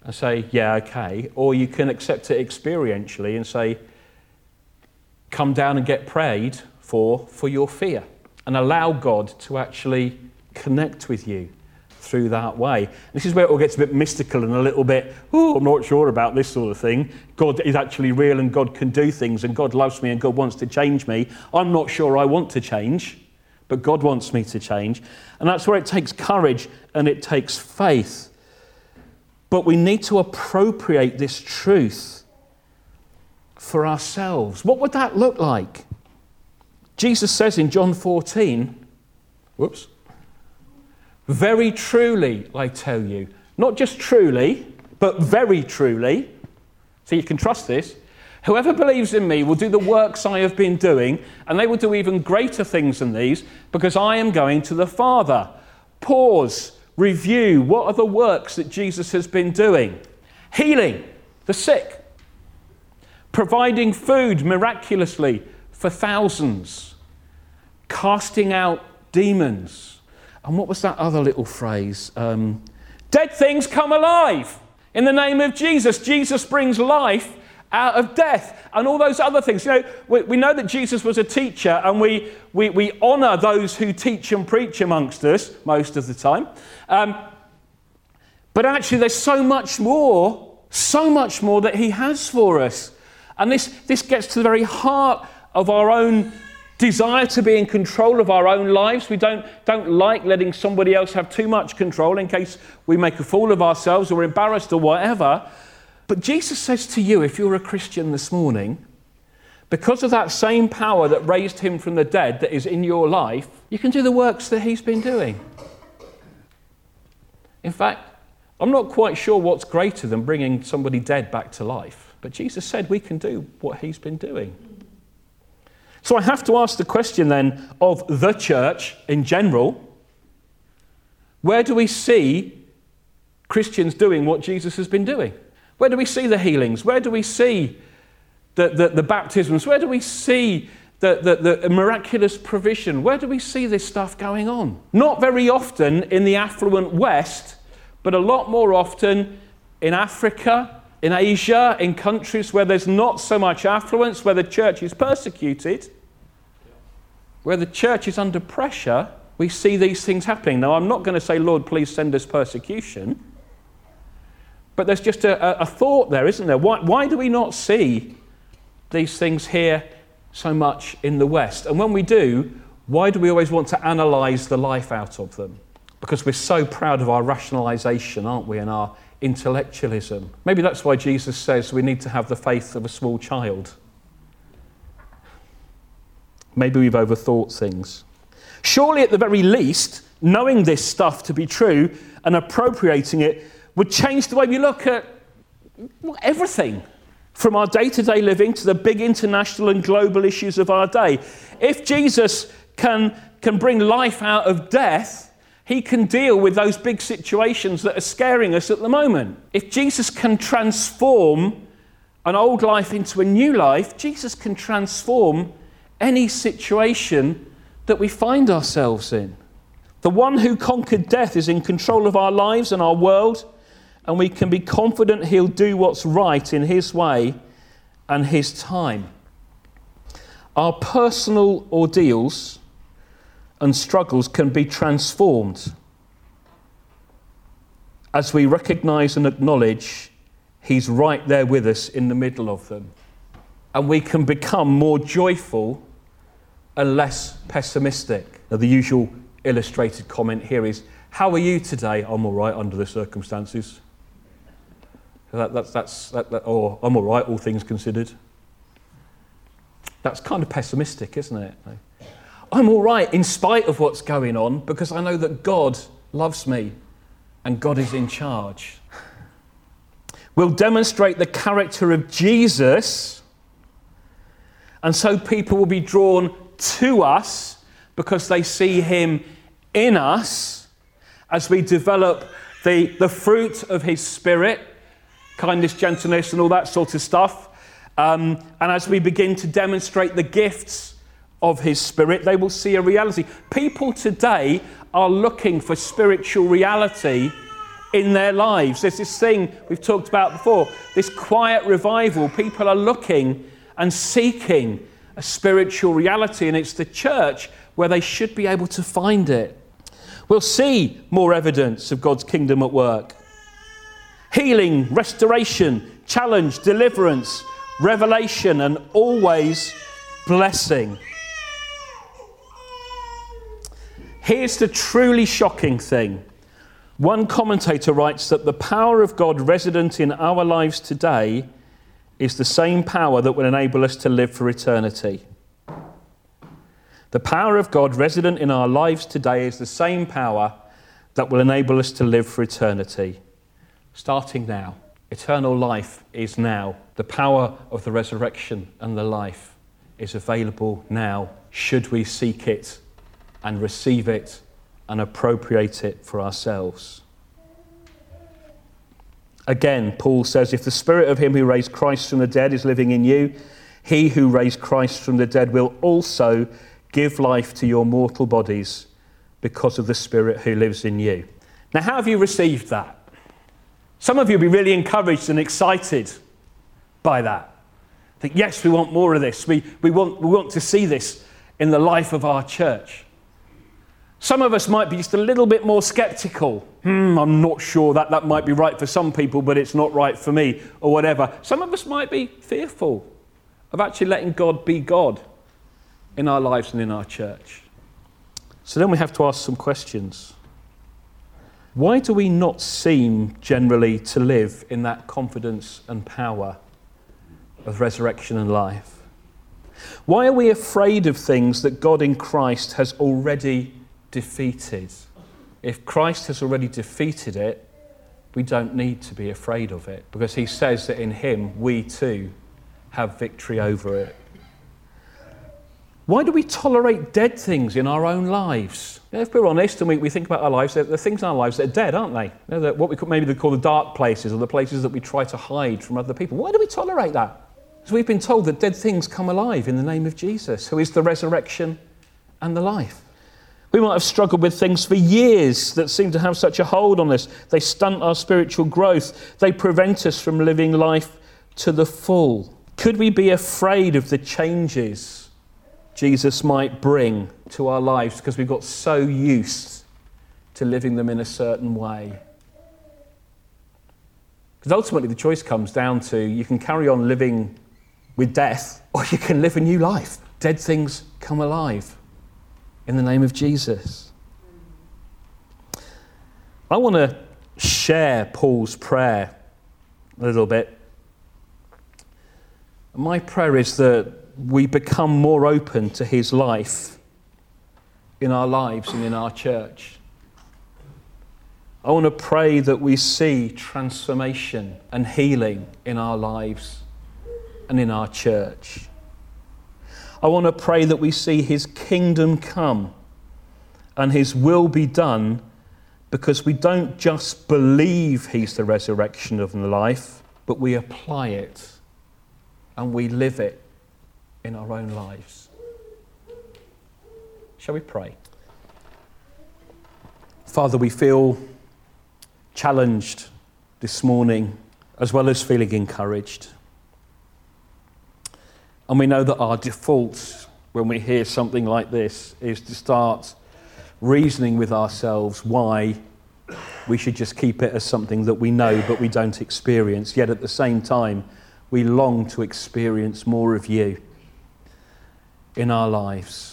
and say, yeah, okay. Or you can accept it experientially and say, come down and get prayed for for your fear, and allow God to actually connect with you through that way. This is where it all gets a bit mystical and a little bit, oh, I'm not sure about this sort of thing. God is actually real and God can do things and God loves me and God wants to change me. I'm not sure I want to change, but God wants me to change. And that's where it takes courage and it takes faith. But we need to appropriate this truth for ourselves. What would that look like? Jesus says in John fourteen, whoops, very truly, I tell you, not just truly, but very truly, so you can trust this, whoever believes in me will do the works I have been doing, and they will do even greater things than these, because I am going to the Father. Pause, review, what are the works that Jesus has been doing? Healing the sick, providing food miraculously for thousands, casting out demons. And what was that other little phrase? Um, dead things come alive in the name of Jesus. Jesus brings life out of death, and all those other things. You know, we, we know that Jesus was a teacher, and we, we, we honour those who teach and preach amongst us most of the time. Um, but actually there's so much more, so much more that he has for us. And this, this gets to the very heart of our own desire to be in control of our own lives. We don't, don't like letting somebody else have too much control in case we make a fool of ourselves or we're embarrassed or whatever. But Jesus says to you, if you're a Christian this morning, because of that same power that raised him from the dead that is in your life, you can do the works that he's been doing. In fact, I'm not quite sure what's greater than bringing somebody dead back to life, but Jesus said we can do what he's been doing. So I have to ask the question then of the church in general, where do we see Christians doing what Jesus has been doing? Where do we see the healings? Where do we see the, the, the baptisms? Where do we see the, the, the miraculous provision? Where do we see this stuff going on? Not very often in the affluent West, but a lot more often in Africa, in Asia, in countries where there's not so much affluence, where the church is persecuted, where the church is under pressure, we see these things happening. Now, I'm not going to say, Lord, please send us persecution. But there's just a, a thought there, isn't there? Why, why do we not see these things here so much in the West? And when we do, why do we always want to analyse the life out of them? Because we're so proud of our rationalisation, aren't we, and our intellectualism. Maybe that's why Jesus says we need to have the faith of a small child. Maybe we've overthought things. Surely at the very least, knowing this stuff to be true and appropriating it would change the way we look at everything, from our day-to-day living to the big international and global issues of our day. If Jesus can, can bring life out of death, he can deal with those big situations that are scaring us at the moment. If Jesus can transform an old life into a new life, Jesus can transform any situation that we find ourselves in. The one who conquered death is in control of our lives and our world, and we can be confident he'll do what's right in his way and his time. Our personal ordeals and struggles can be transformed as we recognise and acknowledge he's right there with us in the middle of them. And we can become more joyful and less pessimistic. Now, the usual illustrated comment here is, how are you today? I'm all right under the circumstances. That, that's, that's, that, that, or I'm all right, all things considered. That's kind of pessimistic, isn't it? I'm all right in spite of what's going on because I know that God loves me and God is in charge. We'll demonstrate the character of Jesus, and so people will be drawn to us because they see him in us as we develop the, the fruit of his Spirit, kindness, gentleness, and all that sort of stuff. Um, and as we begin to demonstrate the gifts of his Spirit, they will see a reality. People today are looking for spiritual reality in their lives. There's this thing we've talked about before, this quiet revival. People are looking and seeking a spiritual reality, and it's the church where they should be able to find it. We'll see more evidence of God's kingdom at work. Healing, restoration, challenge, deliverance, revelation, and always blessing. Here's the truly shocking thing. One commentator writes that the power of God resident in our lives today is the same power that will enable us to live for eternity. The power of God resident in our lives today is the same power that will enable us to live for eternity. Starting now. Eternal life is now. The power of the resurrection and the life is available now, should we seek it and receive it and appropriate it for ourselves. Again, Paul says, if the spirit of him who raised Christ from the dead is living in you, he who raised Christ from the dead will also give life to your mortal bodies because of the Spirit who lives in you. Now, how have you received that? Some of you will be really encouraged and excited by that. Think, yes, we want more of this. We, we, want, we want to see this in the life of our church. Some of us might be just a little bit more sceptical. Hmm, I'm not sure that that might be right for some people, but it's not right for me, or whatever. Some of us might be fearful of actually letting God be God in our lives and in our church. So then we have to ask some questions. Why do we not seem generally to live in that confidence and power of resurrection and life? Why are we afraid of things that God in Christ has already defeated? If Christ has already defeated it, we don't need to be afraid of it, because he says that in him we too have victory over it. Why do we tolerate dead things in our own lives? You know, if we're honest and we, we think about our lives, there are things in our lives that are dead, aren't they? You know, that what we could maybe they call the dark places, or the places that we try to hide from other people. Why do we tolerate that? Because we've been told that dead things come alive in the name of Jesus, who is the resurrection and the life. We might have struggled with things for years that seem to have such a hold on us. They stunt our spiritual growth. They prevent us from living life to the full. Could we be afraid of the changes Jesus might bring to our lives because we've got so used to living them in a certain way? Because ultimately the choice comes down to, you can carry on living with death, or you can live a new life. Dead things come alive in the name of Jesus. I want to share Paul's prayer a little bit. My prayer is that we become more open to his life in our lives and in our church. I want to pray that we see transformation and healing in our lives and in our church. I want to pray that we see his kingdom come and his will be done, because we don't just believe he's the resurrection of the life, but we apply it and we live it in our own lives. Shall we pray? Father, we feel challenged this morning, as well as feeling encouraged. And we know that our default when we hear something like this is to start reasoning with ourselves why we should just keep it as something that we know but we don't experience. Yet at the same time, we long to experience more of you in our lives.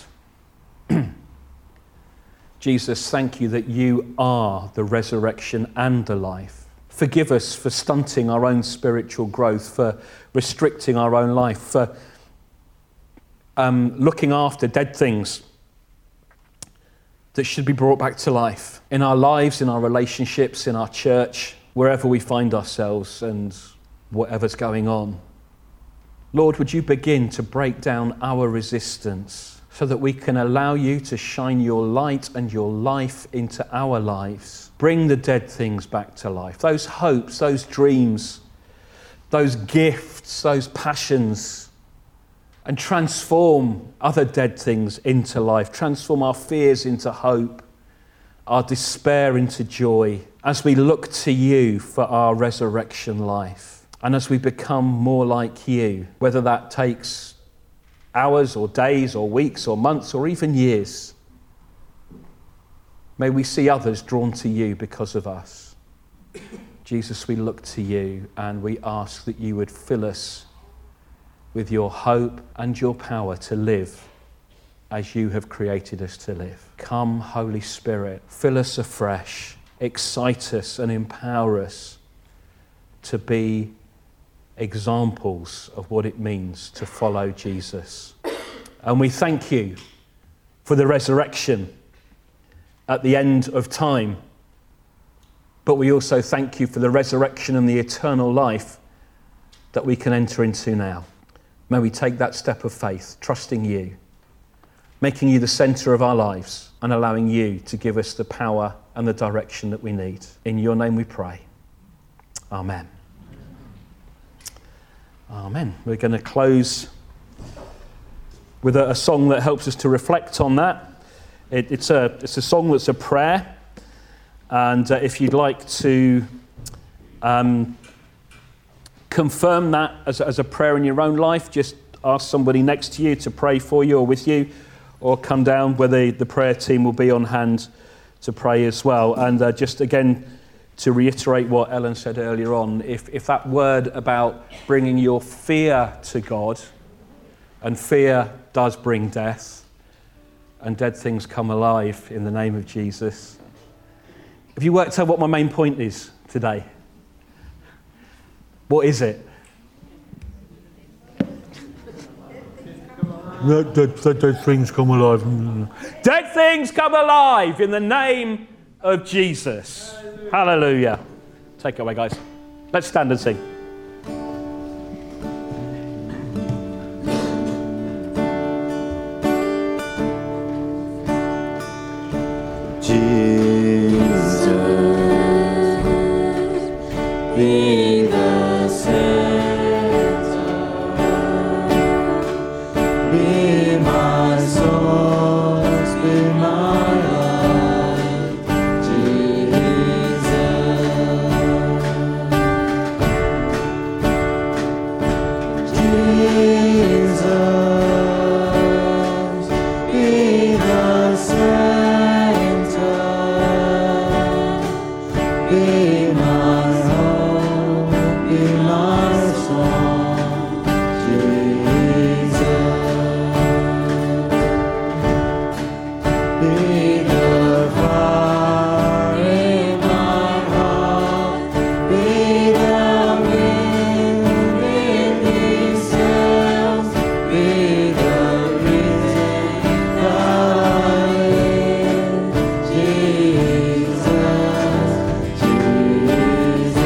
Jesus, thank you that you are the resurrection and the life. Forgive us for stunting our own spiritual growth, for restricting our own life, for um, looking after dead things that should be brought back to life in our lives, in our relationships, in our church, wherever we find ourselves and whatever's going on. Lord, would you begin to break down our resistance so that we can allow you to shine your light and your life into our lives. Bring the dead things back to life. Those hopes, those dreams, those gifts, those passions, and transform other dead things into life. Transform our fears into hope, our despair into joy, as we look to you for our resurrection life, and as we become more like you, whether that takes hours or days or weeks or months or even years, may we see others drawn to you because of us. Jesus, we look to you and we ask that you would fill us with your hope and your power to live as you have created us to live. Come, Holy Spirit, fill us afresh, excite us and empower us to be examples of what it means to follow Jesus. And we thank you for the resurrection at the end of time, but we also thank you for the resurrection and the eternal life that we can enter into now. May we take that step of faith, trusting you, making you the centre of our lives and allowing you to give us the power and the direction that we need. In your name we pray. Amen. Amen. We're going to close with a, a song that helps us to reflect on that. It, it's, a, it's a song that's a prayer. And uh, if you'd like to um, confirm that as, as a prayer in your own life, just ask somebody next to you to pray for you or with you, or come down where the, the prayer team will be on hand to pray as well. And uh, just again, to reiterate what Ellen said earlier on, if, if that word about bringing your fear to God, and fear does bring death, and dead things come alive in the name of Jesus. Have you worked out what my main point is today? What is it? Dead, dead, dead, dead things come alive. Dead things come alive in the name of Jesus. Hallelujah. Take it away, guys. Let's stand and sing. Jesus, be the center, be my source, be my life, Jesus. Jesus, be the center, be my hope, be my song, Jesus. Be the fire in my heart, be the wind in these sails, be the reason that I live, Jesus, Jesus.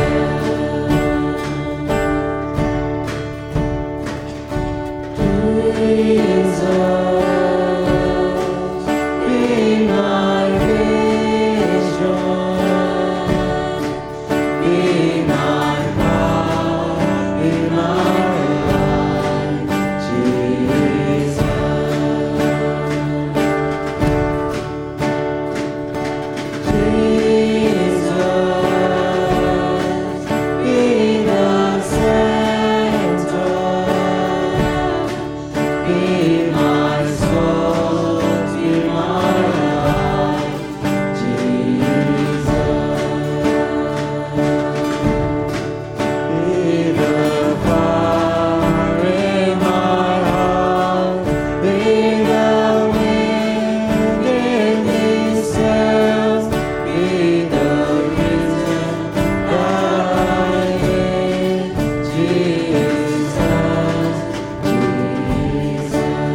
Jesus, be my vision, be my power, be my life, Jesus. Jesus, be the center, be my source, be my life, Jesus. Be the fire in my heart, be the wind in these sails, be the reason that I live, Jesus, Jesus.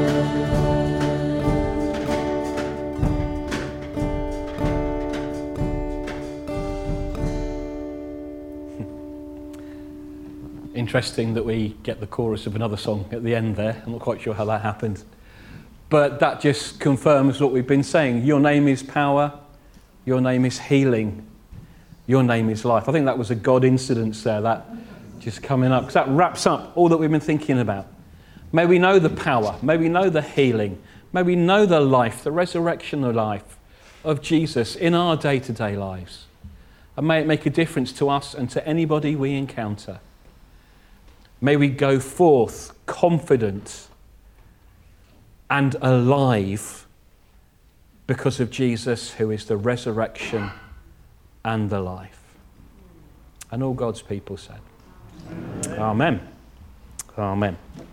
Interesting that we get the chorus of another song at the end there. I'm not quite sure how that happened. But that just confirms what we've been saying. Your name is power. Your name is healing. Your name is life. I think that was a God incidence there, that just coming up, because that wraps up all that we've been thinking about. May we know the power. May we know the healing. May we know the life, the resurrection of life of Jesus in our day-to-day lives. And may it make a difference to us and to anybody we encounter. May we go forth confident and alive because of Jesus, who is the resurrection and the life. And all God's people said, Amen. Amen.